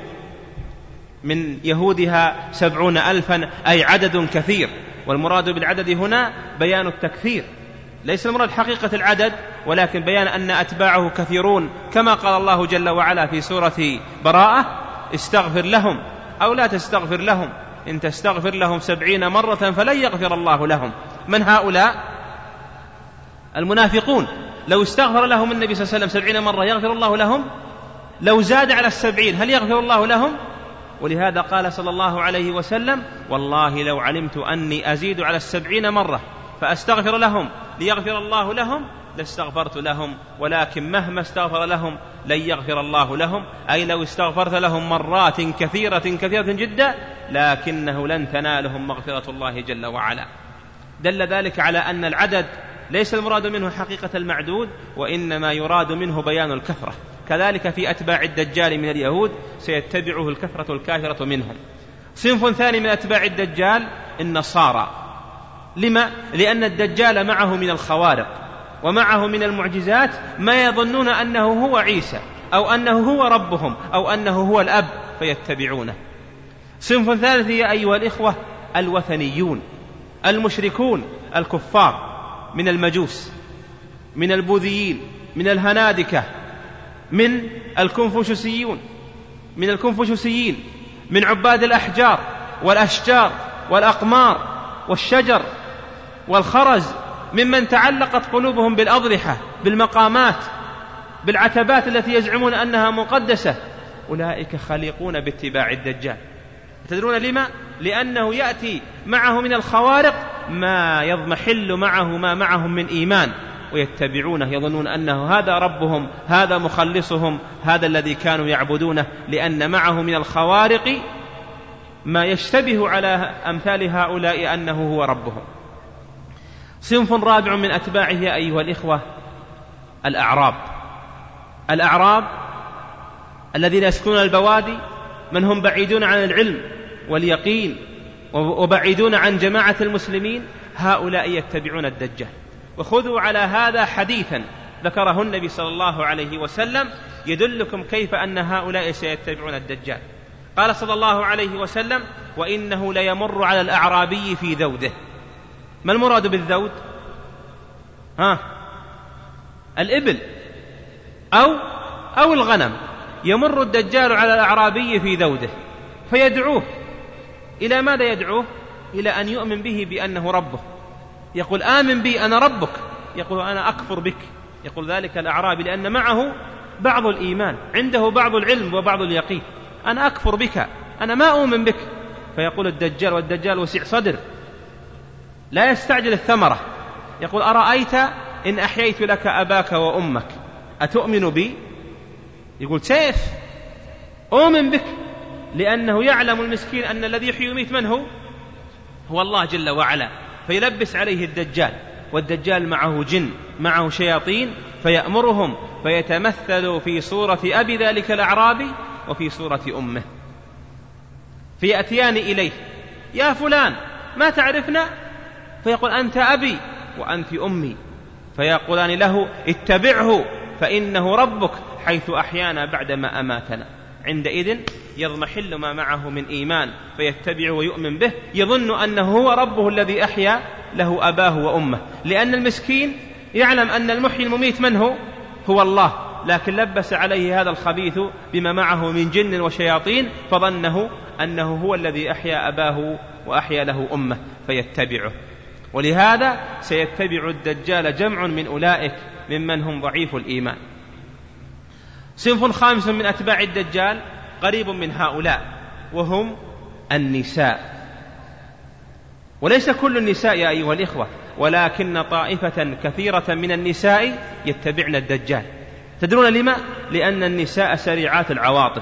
من يهودها 70,000، أي عدد كثير. والمراد بالعدد هنا بيان التكثير، ليس المراد حقيقة العدد، ولكن بيان أن أتباعه كثيرون، كما قال الله جل وعلا في سورة براءة: استغفر لهم أو لا تستغفر لهم إن تستغفر لهم 70 مرة فلن يغفر الله لهم. من هؤلاء؟ المنافقون. لو استغفر لهم النبي صلى الله عليه وسلم 70 مرة يغفر الله لهم؟ لو زاد على 70 هل يغفر الله لهم؟ ولهذا قال صلى الله عليه وسلم: والله لو علمت أني أزيد على 70 مرة فأستغفر لهم ليغفر الله لهم لاستغفرت لهم، ولكن مهما استغفر لهم لن يغفر الله لهم، أي لو استغفرت لهم مرات كثيرة كثيرة جدا لكنه لن تنالهم مغفرة الله جل وعلا. دل ذلك على أن العدد ليس المراد منه حقيقة المعدود، وإنما يراد منه بيان الكثرة، كذلك في أتباع الدجال من اليهود سيتبعه الكثرة الكافرة منهم. صنف ثاني من أتباع الدجال النصارى. لما؟ لأن الدجال معه من الخوارق ومعه من المعجزات ما يظنون أنه هو عيسى أو أنه هو ربهم أو أنه هو الأب فيتبعونه. صنف ثالث يا أيها الإخوة الوثنيون المشركون الكفار من المجوس، من البوذيين، من الهنادكة، من الكونفوشيوسيين، من عباد الأحجار والأشجار والأقمار والشجر والخرز، ممن تعلقت قلوبهم بالأضرحة، بالمقامات، بالعتبات التي يزعمون أنها مقدسة. أولئك خليقون باتباع الدجال. تدرون لما؟ لأنه يأتي معه من الخوارق ما يضمحل معه ما معهم من إيمان، ويتبعونه يظنون أنه هذا ربهم، هذا مخلصهم، هذا الذي كانوا يعبدونه، لأن معه من الخوارق ما يشتبه على أمثال هؤلاء أنه هو ربهم. صنف رابع من أتباعه يا أيها الإخوة الأعراب الذين يسكنون البوادي، من هم بعيدون عن العلم واليقين وبعيدون عن جماعة المسلمين، هؤلاء يتبعون الدجال. وخذوا على هذا حديثا ذكره النبي صلى الله عليه وسلم يدلكم كيف أن هؤلاء سيتبعون الدجال. قال صلى الله عليه وسلم: وإنه ليمر على الأعرابي في ذوده. ما المراد بالذود؟ الإبل أو الغنم. يمر الدجال على الأعرابي في ذوده فيدعوه. إلى ماذا يدعوه؟ إلى أن يؤمن به بأنه ربه. يقول: آمن بي أنا ربك. يقول: أنا أكفر بك. يقول ذلك الأعرابي لأن معه بعض الإيمان، عنده بعض العلم وبعض اليقين: أنا أكفر بك، أنا ما أؤمن بك. فيقول الدجال، والدجال وسع صدر لا يستعجل الثمرة، يقول: أرأيت إن أحييت لك أباك وأمك أتؤمن بي؟ يقول: سيف أؤمن بك، لأنه يعلم المسكين أن الذي يحيي ويميت من هو الله جل وعلا. فيلبس عليه الدجال، والدجال معه جن، معه شياطين، فيأمرهم فيتمثل في صورة أبي ذلك الأعرابي وفي صورة أمه، فيأتيان إليه: يا فلان ما تعرفنا؟ فيقول: أنت أبي وأنت أمي. فيقولان له: اتبعه فإنه ربك حيث أحيانا بعدما أماتنا. عندئذ يضمحل ما معه من إيمان فيتبع ويؤمن به، يظن أنه هو ربه الذي أحيا له أباه وأمه، لأن المسكين يعلم أن المحيي المميت من هو الله، لكن لبس عليه هذا الخبيث بما معه من جن وشياطين فظنه أنه هو الذي أحيا أباه وأحيا له أمه فيتبعه. ولهذا سيتبع الدجال جمع من أولئك ممن هم ضعيف الإيمان. صنف خامس من أتباع الدجال قريب من هؤلاء، وهم النساء. وليس كل النساء يا أيها الإخوة، ولكن طائفة كثيرة من النساء يتبعن الدجال. تدرون لما؟ لأن النساء سريعات العواطف،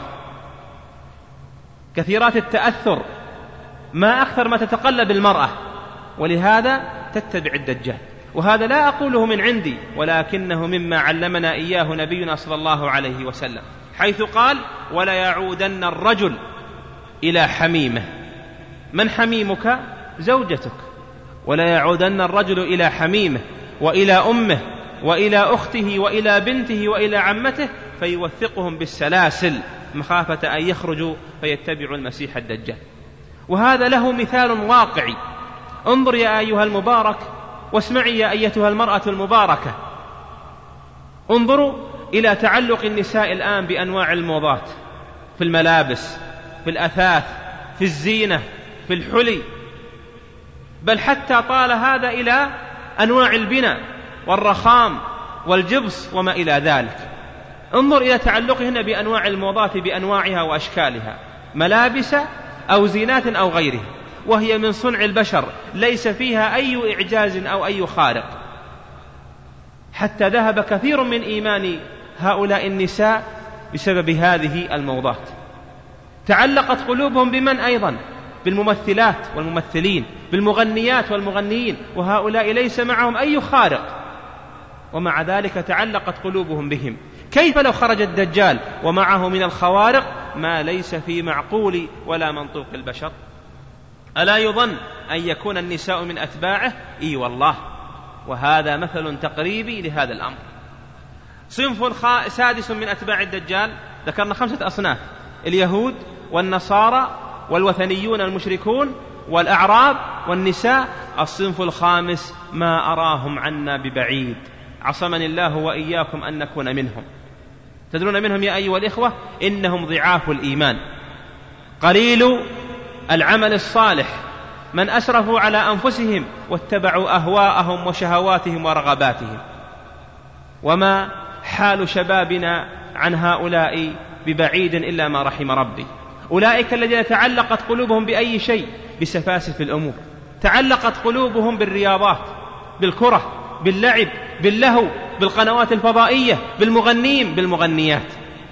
كثيرات التأثر، ما أكثر ما تتقلب المرأة، ولهذا تتبع الدجال. وهذا لا أقوله من عندي، ولكنه مما علمنا إياه نبينا صلى الله عليه وسلم، حيث قال: ولا يعودن الرجل إلى حميمه. من حميمك؟ زوجتك. ولا يعودن الرجل إلى حميمه وإلى أمه وإلى أخته وإلى بنته وإلى عمته فيوثقهم بالسلاسل مخافة أن يخرجوا فيتبعوا المسيح الدجال. وهذا له مثال واقعي. انظر يا أيها المبارك، واسمعي يا أيتها المرأة المباركة، انظروا إلى تعلق النساء الآن بأنواع الموضات، في الملابس، في الأثاث، في الزينة، في الحلي، بل حتى طال هذا إلى أنواع البناء والرخام والجبس وما إلى ذلك. انظر إلى تعلقهن بأنواع الموضات بأنواعها وأشكالها، ملابس أو زينات أو غيرها، وهي من صنع البشر ليس فيها أي إعجاز أو أي خارق، حتى ذهب كثير من إيمان هؤلاء النساء بسبب هذه الموضات. تعلقت قلوبهم بمن أيضا؟ بالممثلات والممثلين، بالمغنيات والمغنيين، وهؤلاء ليس معهم أي خارق، ومع ذلك تعلقت قلوبهم بهم. كيف لو خرج الدجال ومعه من الخوارق ما ليس في معقول ولا منطوق البشر؟ ألا يظن أن يكون النساء من أتباعه؟ إي والله. وهذا مثل تقريبي لهذا الأمر. صنف سادس من أتباع الدجال، ذكرنا 5 أصناف: اليهود والنصارى والوثنيون المشركون والأعراب والنساء. الصنف الخامس ما أراهم عنا ببعيد، عصمني الله وإياكم أن نكون منهم. تدرون منهم يا أيها الإخوة؟ إنهم ضعاف الإيمان، قليل العمل الصالح، من أسرفوا على أنفسهم واتبعوا أهواءهم وشهواتهم ورغباتهم. وما حال شبابنا عن هؤلاء ببعيد إلا ما رحم ربي. أولئك الذين تعلقت قلوبهم بأي شيء؟ بسفاسف الأمور. تعلقت قلوبهم بالرياضات، بالكرة، باللعب، باللهو، بالقنوات الفضائية، بالمغنين، بالمغنيات.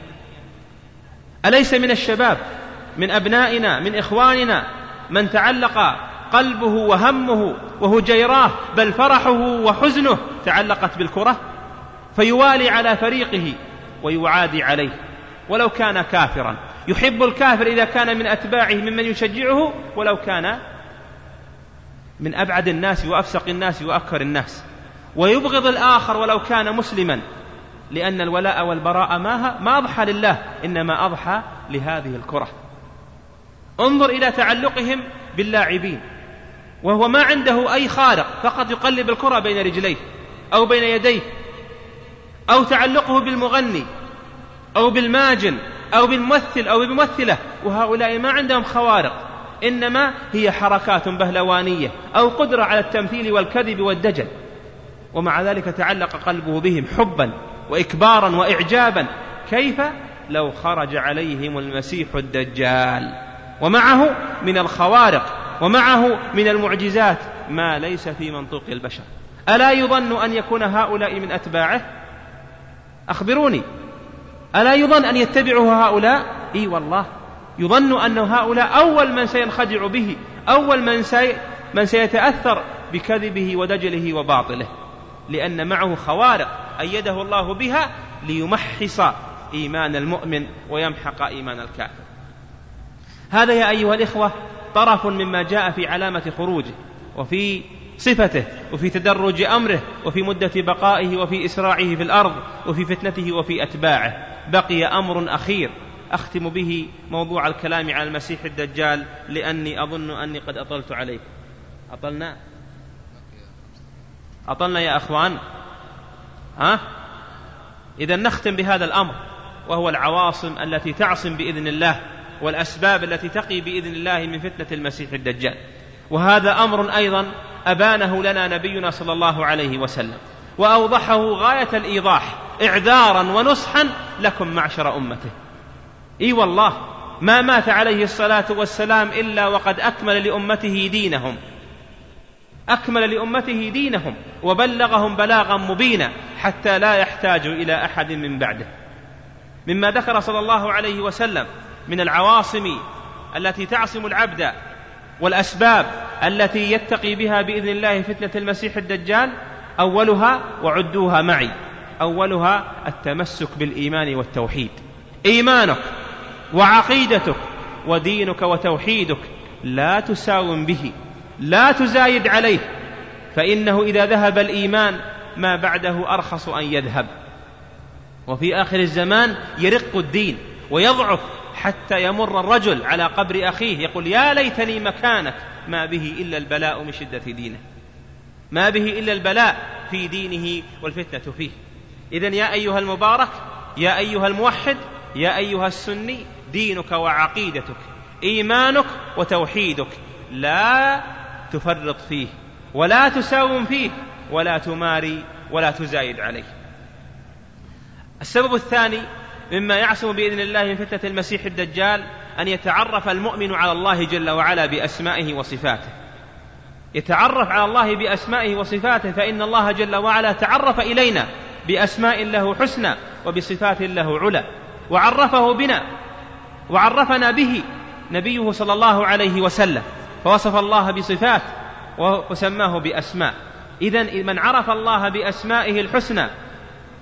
أليس من الشباب، من أبنائنا، من إخواننا من تعلق قلبه وهمه وهجيراه بل فرحه وحزنه تعلقت بالكرة، فيوالي على فريقه ويعادي عليه ولو كان كافرا، يحب الكافر إذا كان من أتباعه ممن يشجعه ولو كان من أبعد الناس وأفسق الناس وأكثر الناس، ويبغض الآخر ولو كان مسلما، لأن الولاء والبراء ما أضحى لله، إنما أضحى لهذه الكرة. انظر إلى تعلقهم باللاعبين، وهو ما عنده أي خارق، فقط يقلب الكرة بين رجليه أو بين يديه، أو تعلقه بالمغني أو بالماجن أو بالممثل أو بالممثلة، وهؤلاء ما عندهم خوارق، إنما هي حركات بهلوانية أو قدرة على التمثيل والكذب والدجل، ومع ذلك تعلق قلبه بهم حبا وإكبارا وإعجابا. كيف لو خرج عليهم المسيح الدجال ومعه من الخوارق ومعه من المعجزات ما ليس في منطوق البشر؟ ألا يظن أن يكون هؤلاء من أتباعه؟ أخبروني، ألا يظن أن يتبعه هؤلاء؟ إي والله، يظن أن هؤلاء أول من سينخدع به، أول من سيتأثر بكذبه ودجله وباطله، لأن معه خوارق أيده الله بها ليمحص إيمان المؤمن ويمحق إيمان الكافر. هذا يا أيها الإخوة طرف مما جاء في علامة خروجه، وفي صفته، وفي تدرج أمره، وفي مدة بقائه، وفي إسراعه في الأرض، وفي فتنته، وفي أتباعه. بقي أمر أخير أختم به موضوع الكلام عن المسيح الدجال، لأني أظن أني قد أطلت عليكم. أطلنا يا أخوان؟ إذا نختم بهذا الأمر، وهو العواصم التي تعصم بإذن الله، والأسباب التي تقي بإذن الله من فتنة المسيح الدجال. وهذا أمر أيضا أبانه لنا نبينا صلى الله عليه وسلم، وأوضحه غاية الإيضاح إعذارا ونصحا لكم معشر أمته. إي والله، ما مات عليه الصلاة والسلام إلا وقد أكمل لأمته دينهم وبلغهم بلاغا مبينا حتى لا يحتاج إلى أحد من بعده. مما ذكر صلى الله عليه وسلم من العواصم التي تعصم العبد والأسباب التي يتقي بها بإذن الله فتنة المسيح الدجال، أولها، وعدوها معي، أولها التمسك بالإيمان والتوحيد. إيمانك وعقيدتك ودينك وتوحيدك لا تساوم به، لا تزايد عليه، فإنه إذا ذهب الإيمان ما بعده أرخص أن يذهب. وفي آخر الزمان يرق الدين ويضعف، حتى يمر الرجل على قبر أخيه يقول يا ليتني مكانك، ما به إلا البلاء من شدة دينه، ما به إلا البلاء في دينه والفتنة فيه. إذن يا أيها المبارك، يا أيها الموحد، يا أيها السني، دينك وعقيدتك، إيمانك وتوحيدك لا تفرط فيه، ولا تساوم فيه، ولا تماري ولا تزايد عليه. السبب الثاني مما يعصم بإذن الله من فتنة المسيح الدجال أن يتعرف المؤمن على الله جل وعلا بأسمائه وصفاته. يتعرف على الله بأسمائه وصفاته، فإن الله جل وعلا تعرف إلينا بأسماء له حسنى وبصفات له علا، وعرفه بنا وعرفنا به نبيه صلى الله عليه وسلم، فوصف الله بصفات وسماه بأسماء. إذن من عرف الله بأسمائه الحسنى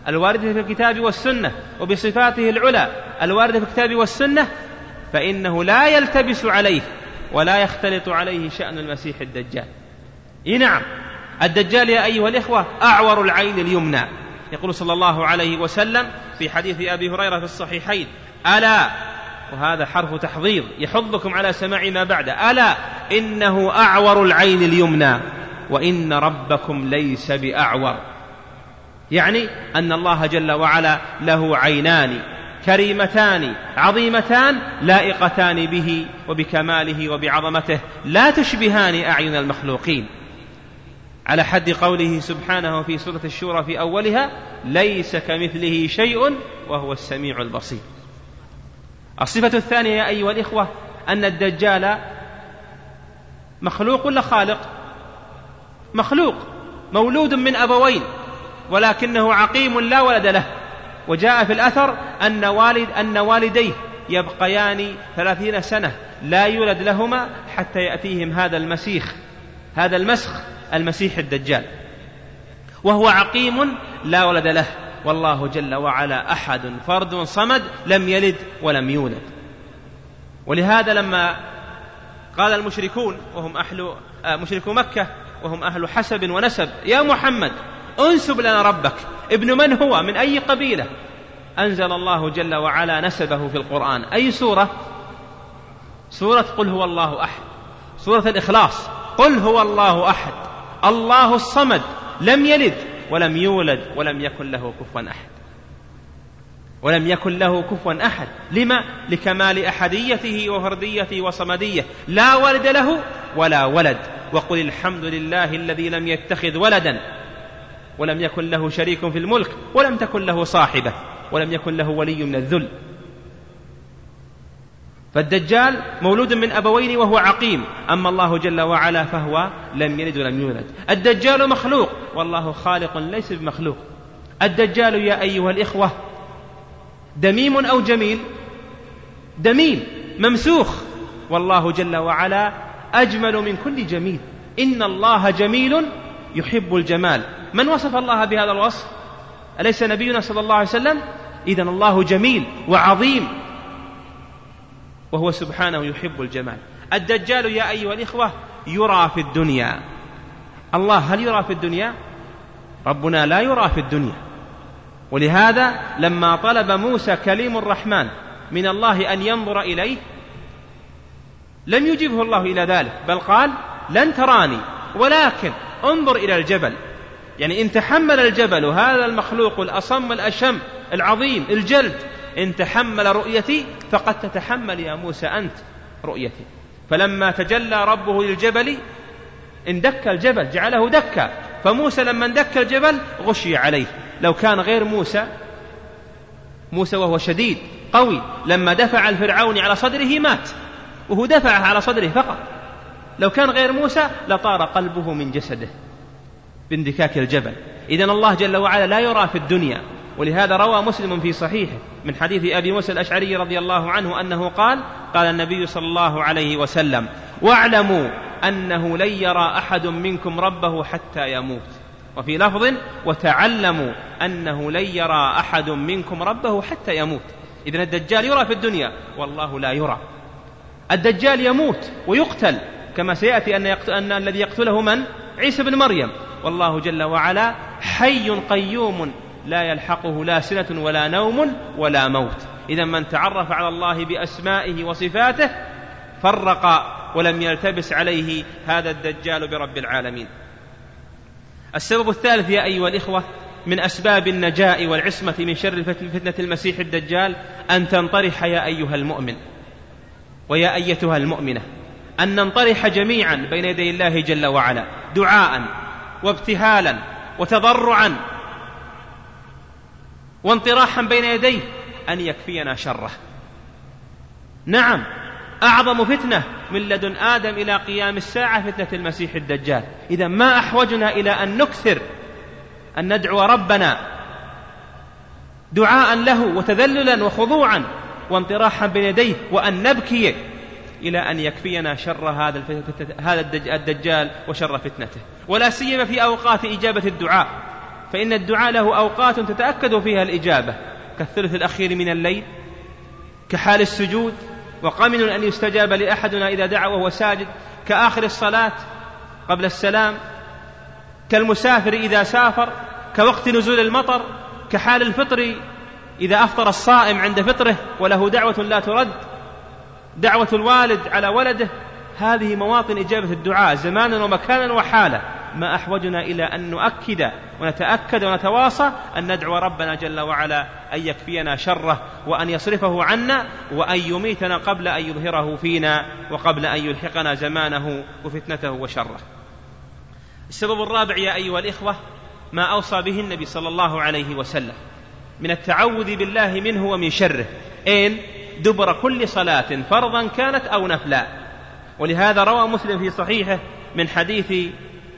الواردة في الكتاب والسنة وبصفاته العلى الواردة في الكتاب والسنة، فإنه لا يلتبس عليه ولا يختلط عليه شأن المسيح الدجال. نعم، الدجال يا أيها الإخوة أعور العين اليمنى. يقول صلى الله عليه وسلم في حديث أبي هريرة في الصحيحين: ألا، وهذا حرف تحضير يحضكم على سماع ما بعده، ألا إنه أعور العين اليمنى وإن ربكم ليس بأعور. يعني أن الله جل وعلا له عينان كريمتان عظيمتان لائقتان به وبكماله وبعظمته، لا تشبهان أعين المخلوقين، على حد قوله سبحانه في سورة الشورى في أولها: ليس كمثله شيء وهو السميع البصير. الصفة الثانية يا أيها الإخوة أن الدجال مخلوق ولا خالق؟ مخلوق، مولود من أبوين، ولكنه عقيم لا ولد له. وجاء في الأثر أن والديه يبقيان 30 سنة لا يولد لهما حتى يأتيهم هذا المسيح الدجال، وهو عقيم لا ولد له، والله جل وعلا أحد فرد صمد لم يلد ولم يولد. ولهذا لما قال المشركون وهم مشركو مكة وهم أهل حسب ونسب: يا محمد انسب لنا ربك، ابن من هو، من أي قبيلة؟ أنزل الله جل وعلا نسبه في القرآن. أي سورة؟ سورة قل هو الله أحد، سورة الإخلاص: قل هو الله أحد الله الصمد لم يلد ولم يولد ولم يكن له كفوا أحد. لما؟ لكمال أحديته وفرديته وصمدية، لا ولد له ولا ولد. وقل الحمد لله الذي لم يتخذ ولدا ولم يكن له شريك في الملك ولم تكن له صاحبة ولم يكن له ولي من الذل. فالدجال مولود من أبوين وهو عقيم، أما الله جل وعلا فهو لم يلد ولم يولد. الدجال مخلوق والله خالق ليس بمخلوق. الدجال يا أيها الإخوة دميم أو جميل؟ دميم ممسوخ، والله جل وعلا أجمل من كل جميل. إن الله جميل يحب الجمال. من وصف الله بهذا الوصف؟ أليس نبينا صلى الله عليه وسلم؟ إذن الله جميل وعظيم، وهو سبحانه يحب الجمال. الدجال يا أيها الإخوة يرى في الدنيا. الله هل يرى في الدنيا؟ ربنا لا يرى في الدنيا. ولهذا لما طلب موسى كليم الرحمن من الله أن ينظر إليه لم يجبه الله إلى ذلك، بل قال: لن تراني ولكن انظر إلى الجبل. يعني إن تحمل الجبل هذا المخلوق الأصم الأشم العظيم الجلد، إن تحمل رؤيتي فقد تتحمل يا موسى أنت رؤيتي. فلما تجلى ربه للجبل اندك الجبل، جعله دكا، فموسى لما اندك الجبل غشي عليه. لو كان غير موسى وهو شديد قوي، لما دفع الفرعون على صدره مات، وهو دفعه على صدره فقط. لو كان غير موسى لطار قلبه من جسده باندكاك الجبل. إذن الله جل وعلا لا يرى في الدنيا. ولهذا روى مسلم في صحيحه من حديث أبي موسى الأشعري رضي الله عنه أنه قال النبي صلى الله عليه وسلم: واعلموا أنه لن يرى أحد منكم ربه حتى يموت. وفي لفظ: وتعلموا أنه لن يرى أحد منكم ربه حتى يموت. إذن الدجال يرى في الدنيا والله لا يرى. الدجال يموت ويقتل، كما سيأتي أن الذي يقتله من؟ عيسى بن مريم. والله جل وعلا حي قيوم لا يلحقه لا سنة ولا نوم ولا موت. إذا من تعرف على الله بأسمائه وصفاته فرق ولم يلتبس عليه هذا الدجال برب العالمين. السبب الثالث يا أيها الإخوة من أسباب النجاة والعصمة من شر فتنة المسيح الدجال أن تنطرح يا أيها المؤمن ويا أيتها المؤمنة، أن ننطرح جميعا بين يدي الله جل وعلا دعاء وابتهالا وتضرعا وانطراحا بين يديه أن يكفينا شره. نعم، أعظم فتنة من لدن آدم إلى قيام الساعة فتنة المسيح الدجال. إذا ما أحوجنا إلى أن نكثر أن ندعو ربنا دعاء له وتذللا وخضوعا وانطراحا بين يديه، وأن نبكي إلى أن يكفينا شر هذا الدجال وشر فتنته، ولا سيما في أوقات إجابة الدعاء. فإن الدعاء له أوقات تتأكد فيها الإجابة، كالثلث الأخير من الليل، كحال السجود، وقمن أن يستجاب لأحدنا إذا دعا وهو ساجد، كآخر الصلاة قبل السلام، كالمسافر إذا سافر، كوقت نزول المطر، كحال الفطر إذا أفطر الصائم عند فطره وله دعوة لا ترد، دعوة الوالد على ولده. هذه مواطن إجابة الدعاء زمانا ومكانا وحالا. ما أحوجنا إلى أن نؤكد ونتأكد ونتواصى أن ندعو ربنا جل وعلا أن يكفينا شره، وأن يصرفه عنا، وأن يميتنا قبل أن يظهره فينا، وقبل أن يلحقنا زمانه وفتنته وشره. السبب الرابع يا أيها الإخوة ما أوصى به النبي صلى الله عليه وسلم من التعوذ بالله منه ومن شره، دبر كل صلاة فرضا كانت أو نفلا. ولهذا روى مسلم في صحيحه من حديث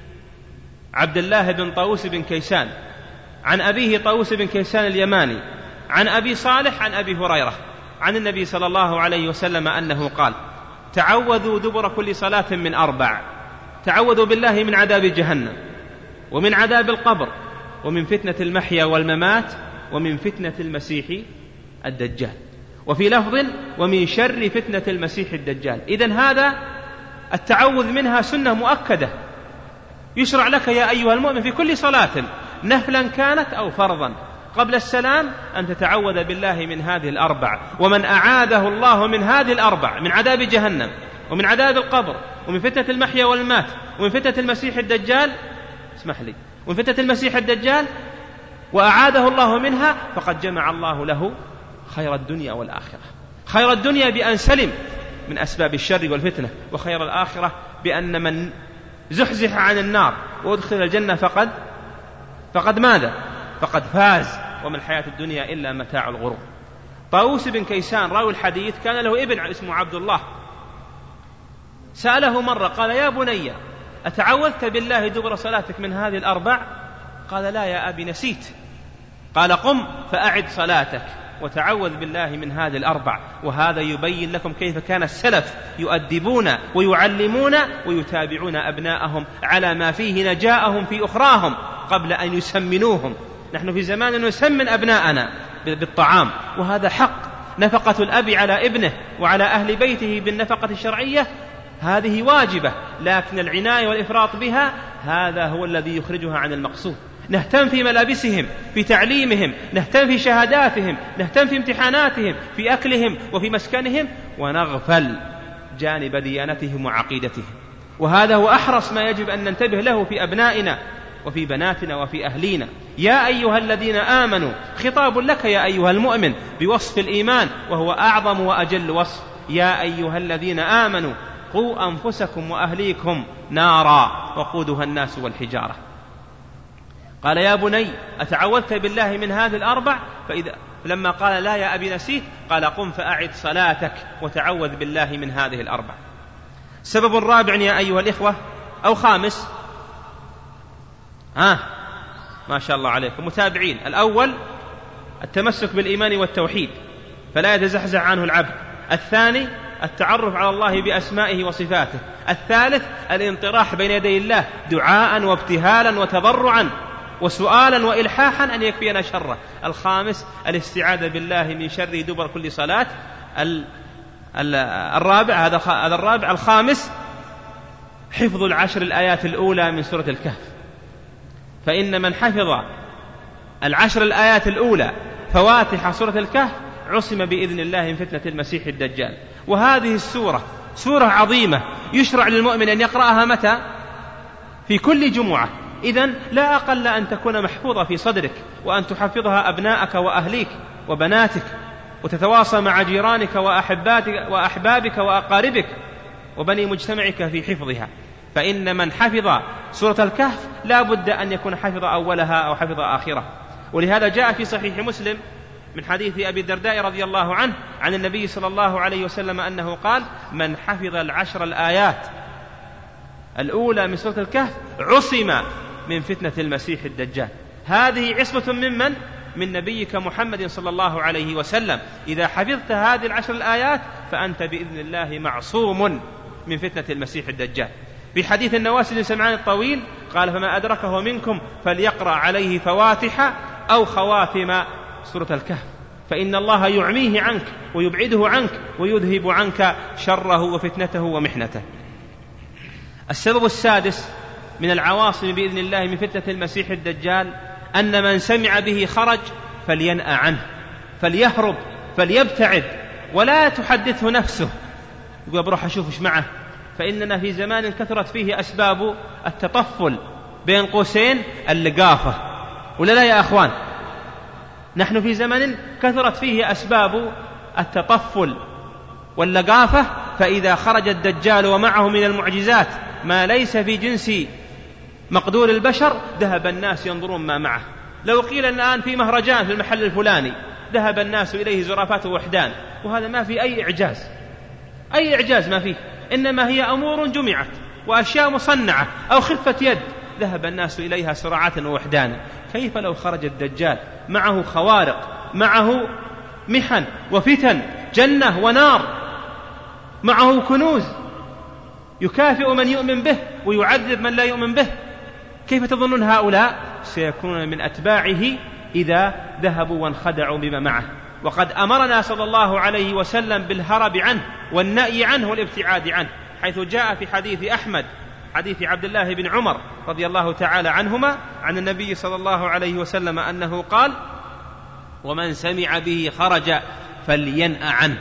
عبد الله بن طاووس بن كيسان عن أبيه طاووس بن كيسان اليماني عن أبي صالح عن أبي هريرة عن النبي صلى الله عليه وسلم أنه قال: تعوذوا دبر كل صلاة من 4، تعوذوا بالله من عذاب جهنم، ومن عذاب القبر، ومن فتنة المحيا والممات، ومن فتنة المسيح الدجال، وفي لفظ ومن شر فتنة المسيح الدجال. إذن هذا التعوذ منها سنة مؤكدة يشرع لك يا أيها المؤمن في كل صلاة نفلا كانت أو فرضا قبل السلام أن تتعوذ بالله من هذه 4. ومن أعاذه الله من هذه 4 من عذاب جهنم، ومن عذاب القبر، ومن فتنة المحيا والممات، ومن فتنة المسيح الدجال، اسمح لي، ومن فتنة المسيح الدجال، وأعاذه الله منها، فقد جمع الله له خير الدنيا والآخرة. خير الدنيا بأن سلم من أسباب الشر والفتنة، وخير الآخرة بأن من زحزح عن النار وادخل الجنة فقد ماذا؟ فقد فاز، وما الحياة الدنيا إلا متاع الغرور. طاووس بن كيسان راوي الحديث كان له ابن اسمه عبد الله، سأله مرة قال: يا بني أتعوذت بالله دبر صلاتك من هذه 4؟ قال: لا يا أبي نسيت. قال: قم فأعد صلاتك وتعوذ بالله من هذه 4. وهذا يبين لكم كيف كان السلف يؤدبون ويعلمون ويتابعون أبناءهم على ما فيه نجاءهم في أخراهم قبل أن يسمنوهم. نحن في زمان نسمن أبناءنا بالطعام، وهذا حق. نفقة الأب على ابنه وعلى أهل بيته بالنفقة الشرعية هذه واجبة، لكن العناية والإفراط بها هذا هو الذي يخرجها عن المقصود. نهتم في ملابسهم، في تعليمهم، نهتم في شهاداتهم، نهتم في امتحاناتهم، في أكلهم وفي مسكنهم، ونغفل جانب ديانتهم وعقيدتهم. وهذا هو أحرص ما يجب أن ننتبه له في أبنائنا وفي بناتنا وفي أهلينا. يا أيها الذين آمنوا، خطاب لك يا أيها المؤمن بوصف الإيمان، وهو أعظم وأجل وصف. يا أيها الذين آمنوا قوا أنفسكم وأهليكم نارا وقودها الناس والحجارة. قال: يا بني أتعوذت بالله من هذه 4؟ فلما قال: لا يا أبي نسيت، قال: قم فأعد صلاتك وتعوذ بالله من هذه 4. سبب رابع يا أيها الإخوة أو خامس، ما شاء الله عليكم متابعين. الأول التمسك بالإيمان والتوحيد فلا يتزحزح عنه العبد. الثاني التعرف على الله بأسمائه وصفاته. الثالث الانطراح بين يدي الله دعاء وابتهالا وتضرعا وسؤالا وإلحاحا أن يكفينا شره. الخامس الاستعاذة بالله من شر دبر كل صلاة. الرابع هذا الرابع. الخامس حفظ 10 الآيات الأولى من سورة الكهف، فإن من حفظ 10 الآيات الأولى فواتح سورة الكهف عصم بإذن الله من فتنة المسيح الدجال. وهذه السورة سورة عظيمة يشرع للمؤمن أن يقرأها متى؟ في كل جمعة. إذن لا أقل أن تكون محفوظة في صدرك، وأن تحفظها أبناءك وأهليك وبناتك، وتتواصى مع جيرانك وأحبابك وأقاربك وبني مجتمعك في حفظها. فإن من حفظ سورة الكهف لا بد أن يكون حفظ أولها أو حفظ آخرة. ولهذا جاء في صحيح مسلم من حديث أبي الدرداء رضي الله عنه عن النبي صلى الله عليه وسلم أنه قال: من حفظ 10 الآيات الأولى من سورة الكهف عصم من فتنة المسيح الدجال. هذه عصمة من نبيك محمد صلى الله عليه وسلم. إذا حفظت هذه 10 الآيات فأنت بإذن الله معصوم من فتنة المسيح الدجال. في حديث النواس بن سمعان الطويل قال فما أدركه منكم فليقرأ عليه فواتح أو خواتم سورة الكهف، فإن الله يعميه عنك ويبعده عنك ويذهب عنك شره وفتنته ومحنته. السبب السادس من العواصم بإذن الله من فتنة المسيح الدجال أن من سمع به خرج فلينأ عنه، فليهرب، فليبتعد، ولا تحدثه نفسه يقول بروح أشوف إيش معه، فإننا في زمان كثرت فيه أسباب التطفل بين قوسين اللقافة، ولا لا يا أخوان؟ نحن في زمن كثرت فيه أسباب التطفل واللقافة، فإذا خرج الدجال ومعه من المعجزات ما ليس في جنس مقدور البشر ذهب الناس ينظرون ما معه. لو قيل الآن في مهرجان في المحل الفلاني ذهب الناس إليه زرافات ووحدان، وهذا ما في أي إعجاز، أي إعجاز ما فيه، إنما هي أمور جمعت وأشياء مصنعة أو خفة يد ذهب الناس إليها سرعات ووحدانا. كيف لو خرج الدجال معه خوارق، معه محن وفتن، جنة ونار، معه كنوز، يكافئ من يؤمن به ويعذب من لا يؤمن به؟ كيف تظنون هؤلاء سيكونون من أتباعه إذا ذهبوا وانخدعوا بما معه؟ وقد أمرنا صلى الله عليه وسلم بالهرب عنه والنأي عنه والابتعاد عنه، حيث جاء في حديث أحمد حديث عبد الله بن عمر رضي الله تعالى عنهما عن النبي صلى الله عليه وسلم أنه قال: ومن سمع به خرج فلينأ عنه.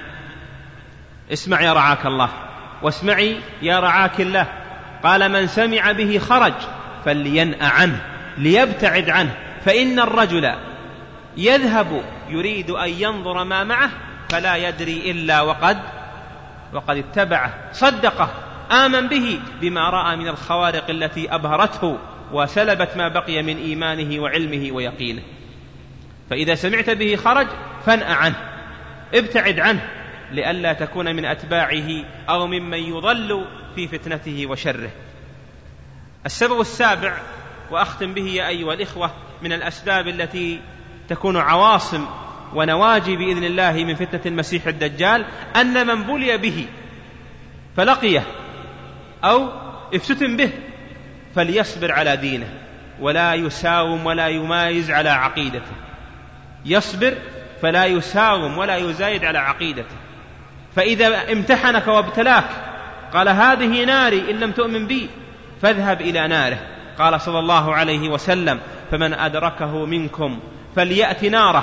اسمع يا رعاك الله، واسمعي يا رعاك الله. قال: من سمع به خرج فلينأ عنه، ليبتعد عنه، فإن الرجل يذهب يريد أن ينظر ما معه فلا يدري إلا وقد اتبعه، صدقه، آمن به بما رأى من الخوارق التي أبهرته وسلبت ما بقي من إيمانه وعلمه ويقينه. فإذا سمعت به خرج فانأ عنه، ابتعد عنه، لئلا تكون من أتباعه أو ممن يضل في فتنته وشره. السبب السابع، وأختم به يا أيها الإخوة، من الأسباب التي تكون عواصم ونواجي بإذن الله من فتنة المسيح الدجال، أن من بلي به فلقيه أو افتتن به فليصبر على دينه، ولا يساوم ولا يمايز على عقيدته. يصبر فلا يساوم ولا يزايد على عقيدته. فإذا امتحنك وابتلاك قال: هذه ناري إن لم تؤمن بي، فاذهب إلى ناره. قال صلى الله عليه وسلم: فمن أدركه منكم فليأت ناره،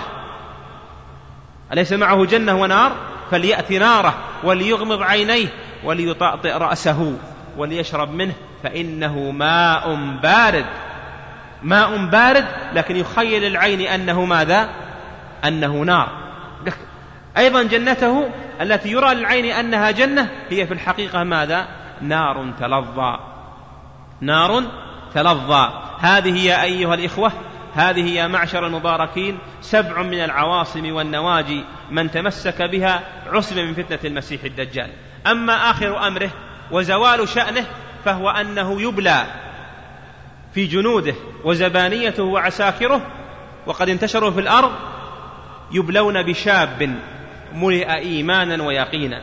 أليس معه جنة ونار؟ فليأت ناره وليغمض عينيه وليطأطئ رأسه وليشرب منه، فإنه ماء بارد، ماء بارد، لكن يخيل العين أنه ماذا؟ أنه نار. أيضا جنته التي يرى للعين أنها جنة هي في الحقيقة ماذا؟ نار تلظى، نار تلظى. هذه يا أيها الإخوة، هذه يا معشر المباركين 7 من العواصم والنواجي من تمسك بها عصم من فتنة المسيح الدجال. أما آخر أمره وزوال شأنه فهو أنه يبلى في جنوده وزبانيته وعساكره، وقد انتشروا في الأرض، يبلون بشاب ملئ إيمانا ويقينا،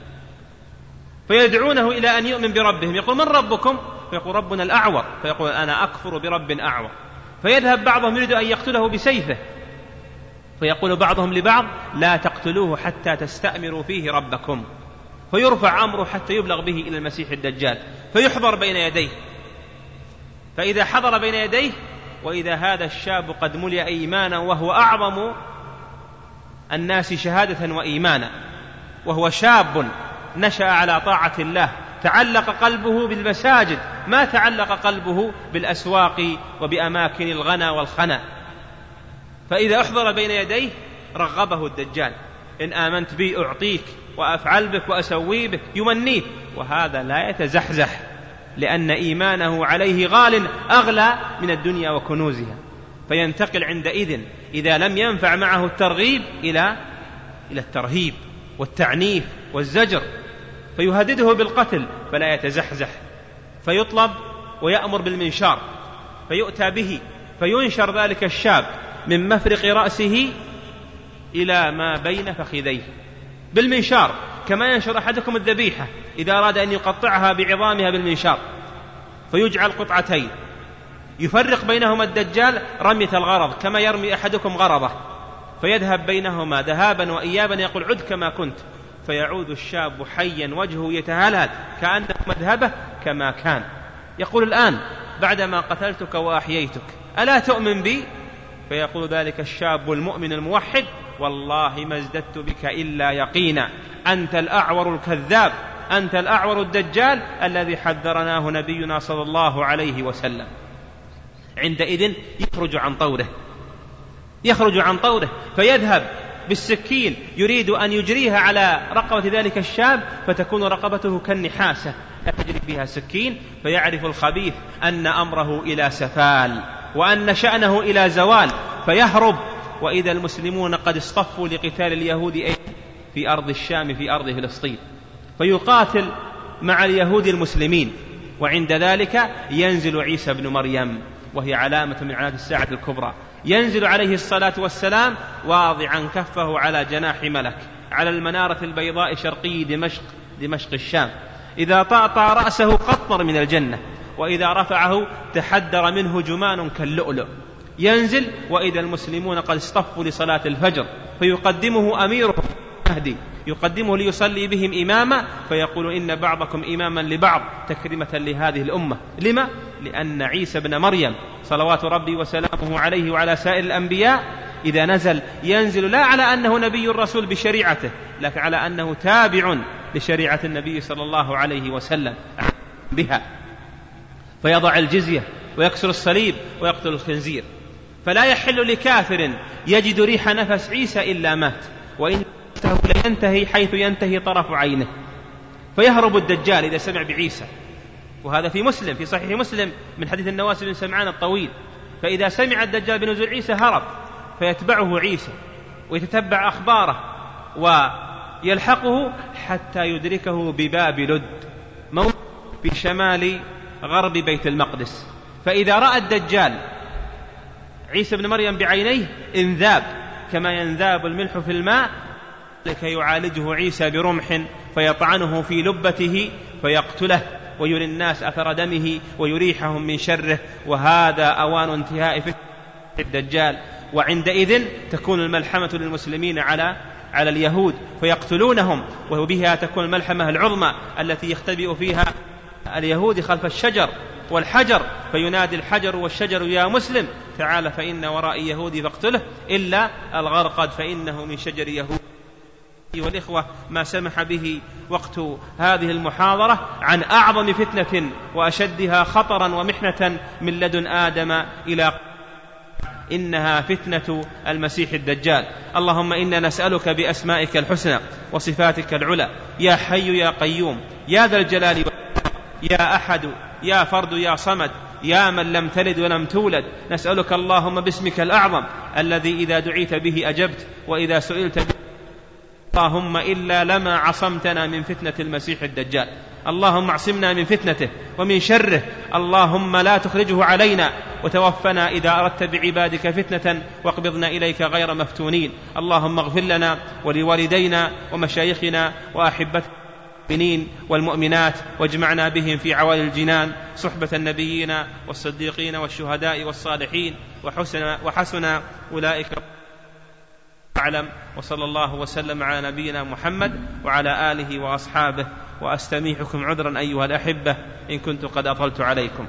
فيدعونه إلى أن يؤمن بربهم. يقول: من ربكم؟ فيقول: ربنا الأعور. فيقول: أنا أكفر برب أعور. فيذهب بعضهم يريد أن يقتله بسيفه، فيقول بعضهم لبعض: لا تقتلوه حتى تستأمروا فيه ربكم. فيرفع أمره حتى يبلغ به إلى المسيح الدجال، فيحضر بين يديه. فإذا حضر بين يديه وإذا هذا الشاب قد ملئ إيمانا، وهو أعظم الناس شهادة وإيمانا، وهو شاب نشأ على طاعة الله، تعلق قلبه بالمساجد، ما تعلق قلبه بالأسواق وبأماكن الغنى والخنا. فإذا أحضر بين يديه رغبه الدجال: إن آمنت بي أعطيك وأفعل بك وأسوي بك، يمنيه، وهذا لا يتزحزح، لأن إيمانه عليه غال أغلى من الدنيا وكنوزها. فينتقل عندئذ إذا لم ينفع معه الترغيب إلى الترهيب والتعنيف والزجر، فيهدده بالقتل فلا يتزحزح، فيطلب ويأمر بالمنشار، فيؤتى به، فينشر ذلك الشاب من مفرق رأسه إلى ما بين فخذيه بالمنشار، كما ينشر أحدكم الذبيحة إذا أراد أن يقطعها بعظامها بالمنشار، فيجعل قطعتين، يفرق بينهما الدجال رمية الغرض، كما يرمي أحدكم غرضه فيذهب بينهما ذهابا وإيابا، يقول عد كما كنت، فيعود الشاب حيا وجهه يتهلهل كأنه مذهبه كما كان، يقول الآن بعدما قتلتك وأحييتك ألا تؤمن بي؟ فيقول ذلك الشاب المؤمن الموحد والله ما ازددت بك إلا يقينا، أنت الأعور الكذاب، أنت الأعور الدجال الذي حذرناه نبينا صلى الله عليه وسلم. عندئذ يخرج عن طوره فيذهب بالسكين يريد أن يجريها على رقبة ذلك الشاب، فتكون رقبته كالنحاسة لا تجري فيها سكين، فيعرف الخبيث أن أمره إلى سفال وأن شأنه إلى زوال فيهرب. وإذا المسلمون قد اصطفوا لقتال اليهود في أرض الشام في أرض فلسطين، فيقاتل مع اليهود المسلمين، وعند ذلك ينزل عيسى بن مريم، وهي علامة من علامات الساعة الكبرى، ينزل عليه الصلاة والسلام واضعا كفه على جناح ملك على المنارة البيضاء شرقي دمشق الشام، إذا طأطأ رأسه قطر من الجنة، وإذا رفعه تحدر منه جمان كاللؤلؤ. ينزل وإذا المسلمون قد اصطفوا لصلاة الفجر، فيقدمه أميرهم مهدي، يقدمه ليصلي بهم إماما، فيقول إن بعضكم إماما لبعض تكريمة لهذه الأمة. لما؟ لأن عيسى بن مريم صلوات ربي وسلامه عليه وعلى سائر الأنبياء إذا نزل ينزل لا على أنه نبي الرسول بشريعته، لكن على أنه تابع لشريعة النبي صلى الله عليه وسلم بها، فيضع الجزية ويكسر الصليب ويقتل الخنزير. فلا يحل لكافر يجد ريح نفس عيسى إلا مات، وإنه لينتهي حيث ينتهي طرف عينه. فيهرب الدجال إذا سمع بعيسى، وهذا في مسلم في صحيح مسلم من حديث النواس بن سمعان الطويل، فإذا سمع الدجال بنزول عيسى هرب، فيتبعه عيسى ويتتبع أخباره ويلحقه حتى يدركه بباب لد موضع في شمال غرب بيت المقدس. فإذا رأى الدجال عيسى بن مريم بعينيه انذاب كما ينذاب الملح في الماء، لكي يعالجه عيسى برمح فيطعنه في لبته فيقتله ويري الناس أثر دمه ويريحهم من شره، وهذا أوان انتهاء فتنة الدجال. وعندئذ تكون الملحمة للمسلمين على اليهود فيقتلونهم، وبها تكون الملحمة العظمى التي يختبئ فيها اليهود خلف الشجر والحجر، فينادي الحجر والشجر يا مسلم تعال فإن ورائي يهودي فاقتله إلا الغرقد فإنه من شجر يهود. والإخوة ما سمح به وقت هذه المحاضرة عن أعظم فتنة وأشدها خطرا ومحنة من لدن آدم إلى إنها فتنة المسيح الدجال. اللهم إنا نسألك بأسمائك الحسنى وصفاتك العلى يا حي يا قيوم يا ذا الجلال يا أحد يا فرد يا صمد يا من لم تلد ولم تولد، نسألك اللهم باسمك الأعظم الذي إذا دعيت به أجبت وإذا سئلت به اللهم إلا لما عصمتنا من فتنة المسيح الدجال، اللهم اعصمنا من فتنته ومن شره، اللهم لا تخرجه علينا، وتوفنا إذا أردت بعبادك فتنة واقبضنا إليك غير مفتونين. اللهم اغفر لنا ولوالدينا ومشايخنا وأحبتنا المؤمنين والمؤمنات، واجمعنا بهم في عوالي الجنان صحبة النبيين والصديقين والشهداء والصالحين، وحسن أولئك أعلم. وصلى الله وسلم على نبينا محمد وعلى آله وأصحابه، وأستميحكم عذرا أيها الأحبة إن كنت قد أطلت عليكم.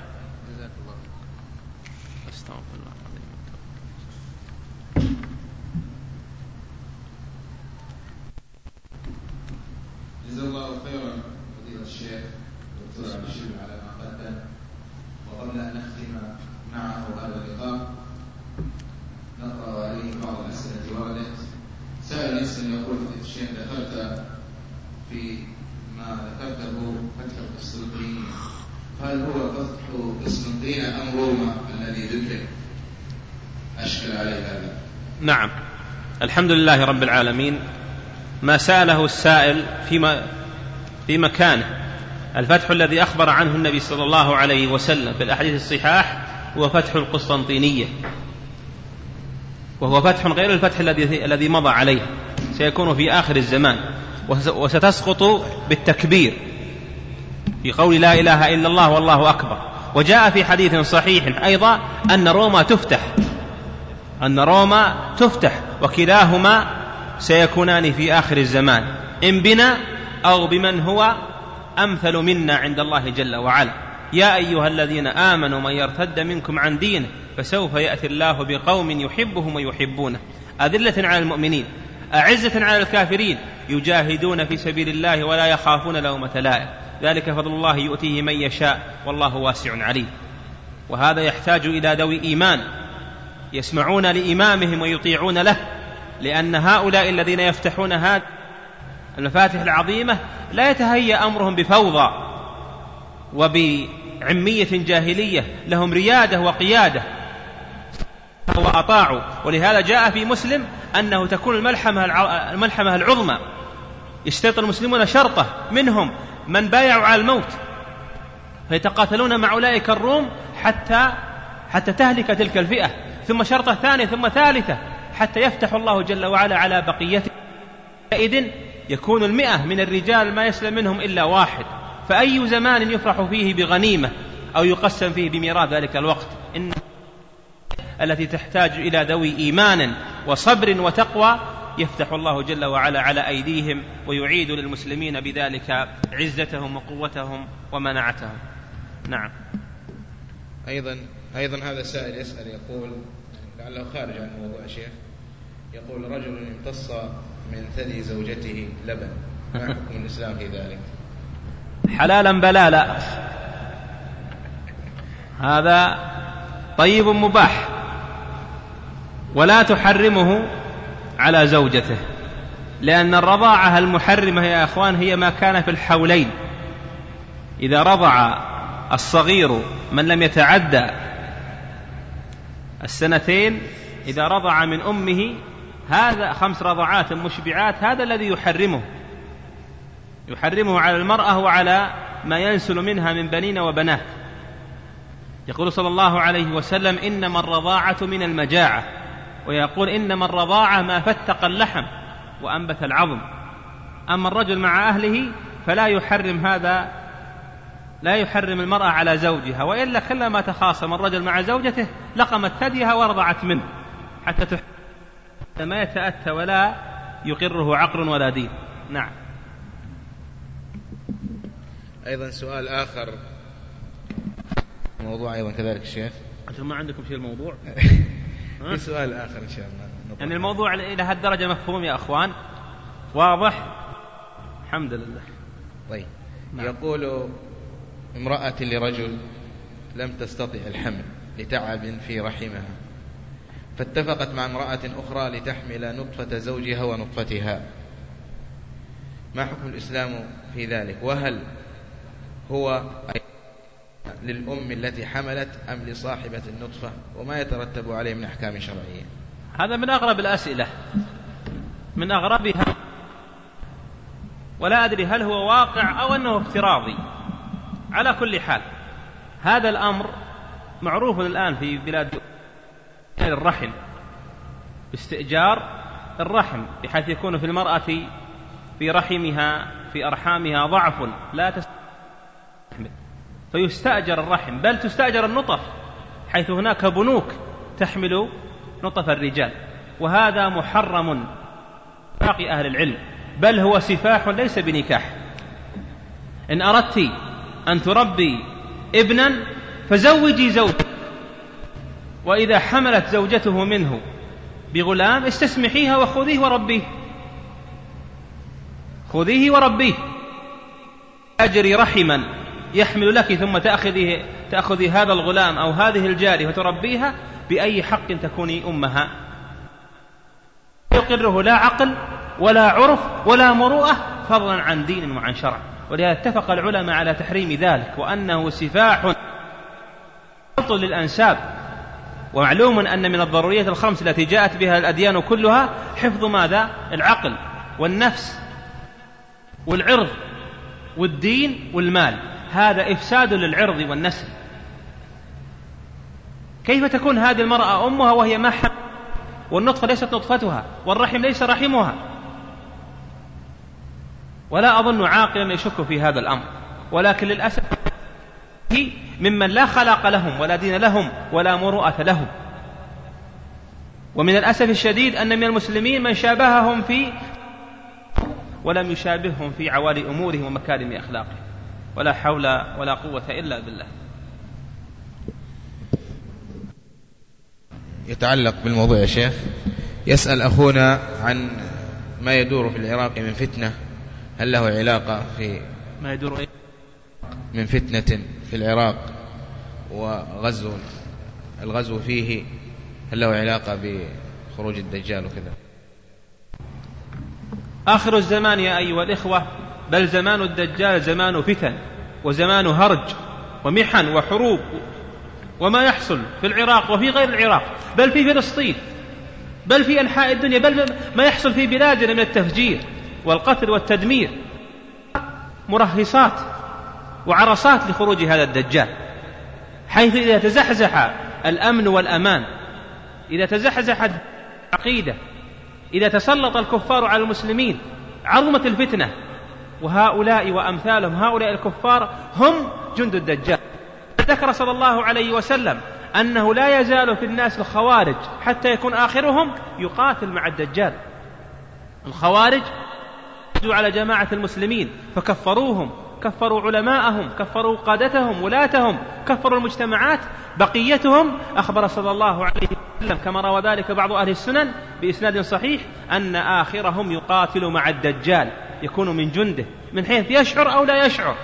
جزا الله خيرا فضيلة الشيخ دكتور عبد الشيخ على ما قدم. وقبل أن نختم معه هذا اللقاء نقرأ عليه بعض الأسئلة وردت. سائل يسأل يقول فضيلة الشيخ ذكرت في ما ذكرته فتح القسطنطينية، هل هو فتح قسطنطينية أم روما الذي ذكر؟ أشكل عليه هذا. نعم، الحمد لله رب العالمين. ما سأله السائل في مكانه. الفتح الذي أخبر عنه النبي صلى الله عليه وسلم في الأحاديث الصحاح هو فتح القسطنطينية، وهو فتح غير الفتح الذي مضى عليه، سيكون في آخر الزمان، وستسقط بالتكبير في قول لا إله إلا الله والله أكبر، وجاء في حديث صحيح أيضا أن روما تفتح وكلاهما سيكونان في آخر الزمان، إن بنا أو بمن هو أمثل منا عند الله جل وعلا. يا أيها الذين آمنوا من يرتد منكم عن دينه فسوف يأتي الله بقوم يحبهم ويحبونه أذلة على المؤمنين أعزة على الكافرين يجاهدون في سبيل الله ولا يخافون لومة لائم ذلك فضل الله يؤتيه من يشاء والله واسع عليم. وهذا يحتاج إلى ذوي إيمان يسمعون لإمامهم ويطيعون له، لأن هؤلاء الذين يفتحون هذه المفاتح العظيمة لا يتهيأ أمرهم بفوضى وبعمية جاهلية، لهم ريادة وقيادة وأطاعوا. ولهذا جاء في مسلم أنه تكون الملحمة العظمى، يشترط المسلمون شرطة منهم من بايعوا على الموت فيتقاتلون مع أولئك الروم حتى تهلك تلك الفئة، ثم شرطة ثانية ثم ثالثة حتى يفتح الله جل وعلا على بقيته. إذن يكون 100 من الرجال ما يسلم منهم إلا واحد، فأي زمان يفرح فيه بغنيمة أو يقسم فيه بميراث ذلك الوقت إن التي تحتاج إلى ذوي إيمان وصبر وتقوى يفتح الله جل وعلا على أيديهم ويعيد للمسلمين بذلك عزتهم وقوتهم ومناعتهم. نعم. أيضا هذا السائل يسأل يقول لعله خارج عن الموضوع شيخ، يقول رجل امتص من ثدي زوجته لبن، ما حكم الإسلام في ذلك؟ حلالا بلالا، هذا طيب مباح ولا تحرمه على زوجته، لأن الرضاعة المحرمة يا أخوان هي ما كان في الحولين. إذا رضع الصغير من لم يتعدى 2 إذا رضع من أمه هذا 5 رضعات مشبعات، هذا الذي يحرمه على المرأة وعلى ما ينسل منها من بنين وبنات. يقول صلى الله عليه وسلم إنما الرضاعة من المجاعة، ويقول إنما الرضاعة ما فتق اللحم وأنبت العظم. أما الرجل مع أهله فلا يحرم لا يحرم المرأة على زوجها، وإلا كلما تخاصم الرجل مع زوجته لقمت ثديها ورضعت منه حتى ما يتأتى ولا يقره عقل ولا دين. نعم. أيضا سؤال آخر موضوع أيضا كذلك الشيخ، أنتم ما عندكم شيء الموضوع؟ في سؤال آخر إن شاء الله. يعني الموضوع إلى هالدرجة مفهوم يا أخوان؟ واضح؟ الحمد لله. طيب. نعم. يقول امرأة لرجل لم تستطع الحمل لتعب في رحمها، فاتفقت مع امرأة أخرى لتحمل نطفة زوجها ونطفتها، ما حكم الإسلام في ذلك؟ وهل هو للأم التي حملت أم لصاحبة النطفة؟ وما يترتب عليه من أحكام شرعية؟ هذا من أغرب الأسئلة، من أغربها، ولا أدري هل هو واقع أو أنه افتراضي. على كل حال هذا الأمر معروف الآن في بلاد الرحم، باستئجار الرحم، بحيث يكون في المرأة في رحمها في أرحامها ضعف لا تستحمل فيستأجر الرحم، بل تستأجر النطف، حيث هناك بنوك تحمل نطف الرجال، وهذا محرم باقي أهل العلم، بل هو سفاح ليس بنكاح. إن أردت أن تربي ابنا فزوجي زوجك، وإذا حملت زوجته منه بغلام استسمحيها وخذيه وربيه. أجري رحما يحمل لك ثم تأخذي هذا الغلام أو هذه الجارية وتربيها، بأي حق تكوني أمها؟ يقره لا عقل ولا عرف ولا مروءة، فضلا عن دين وعن شرع. ولهذا اتفق العلماء على تحريم ذلك، وأنه سفاح للأنساب. ومعلوم أن من الضروريات الخمس التي جاءت بها الأديان كلها حفظ ماذا؟ العقل والنفس والعرض والدين والمال. هذا إفساد للعرض والنسل. كيف تكون هذه المرأة أمها وهي ما حمل، والنطفة ليست نطفتها، والرحم ليس رحمها؟ ولا أظن عاقلا يشك في هذا الأمر، ولكن للأسف ممن لا خلاق لهم ولا دين لهم ولا مروءة لهم. ومن الأسف الشديد أن من المسلمين من شابههم في ولم يشابههم في عوالي أمورهم ومكارم أخلاقهم. ولا حول ولا قوة إلا بالله. يتعلق بالموضوع يا شيخ، يسأل أخونا عن ما يدور في العراق من فتنة، هل له علاقة في ما يدور من فتنة في العراق الغزو فيه، هل له علاقة بخروج الدجال وكذا؟ آخر الزمان يا أيها الإخوة، بل زمان الدجال زمان فتن وزمان هرج ومحن وحروب، وما يحصل في العراق وفي غير العراق، بل في فلسطين، بل في أنحاء الدنيا، بل ما يحصل في بلادنا من التفجير والقتل والتدمير، مرهصات وعرصات لخروج هذا الدجال. حيث إذا تزحزح الأمن والأمان، إذا تزحزحت العقيدة، إذا تسلط الكفار على المسلمين، عظمت الفتنة. وهؤلاء وأمثالهم هؤلاء الكفار هم جند الدجال. ذكر صلى الله عليه وسلم أنه لا يزال في الناس الخوارج حتى يكون آخرهم يقاتل مع الدجال. الخوارج على جماعة المسلمين فكفروهم، كفروا علماءهم، كفروا قادتهم، ولاتهم، كفروا المجتمعات. بقيتهم أخبر صلى الله عليه وسلم كما روى ذلك بعض أهل السنن بإسناد صحيح أن آخرهم يقاتل مع الدجال، يكون من جنده من حيث يشعر أو لا يشعر.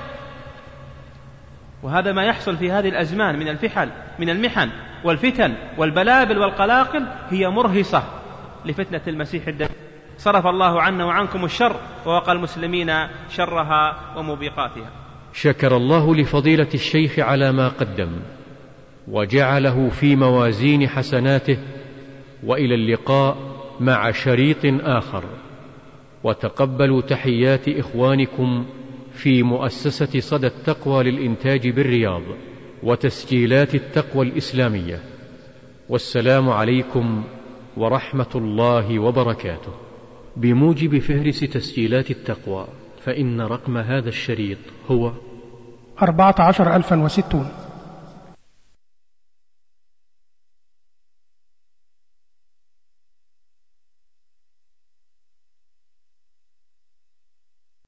وهذا ما يحصل في هذه الأزمان من المحن والفتن والبلابل والقلاقل، هي مرهصة لفتنة المسيح الدجال. صرف الله عنا وعنكم الشر ووقى المسلمين شرها وموبقاتها. شكر الله لفضيلة الشيخ على ما قدم وجعله في موازين حسناته، وإلى اللقاء مع شريط آخر. وتقبلوا تحيات إخوانكم في مؤسسة صدى التقوى للإنتاج بالرياض وتسجيلات التقوى الإسلامية. والسلام عليكم ورحمة الله وبركاته. بموجب فهرس تسجيلات التقوى، فإن رقم هذا الشريط هو 14060.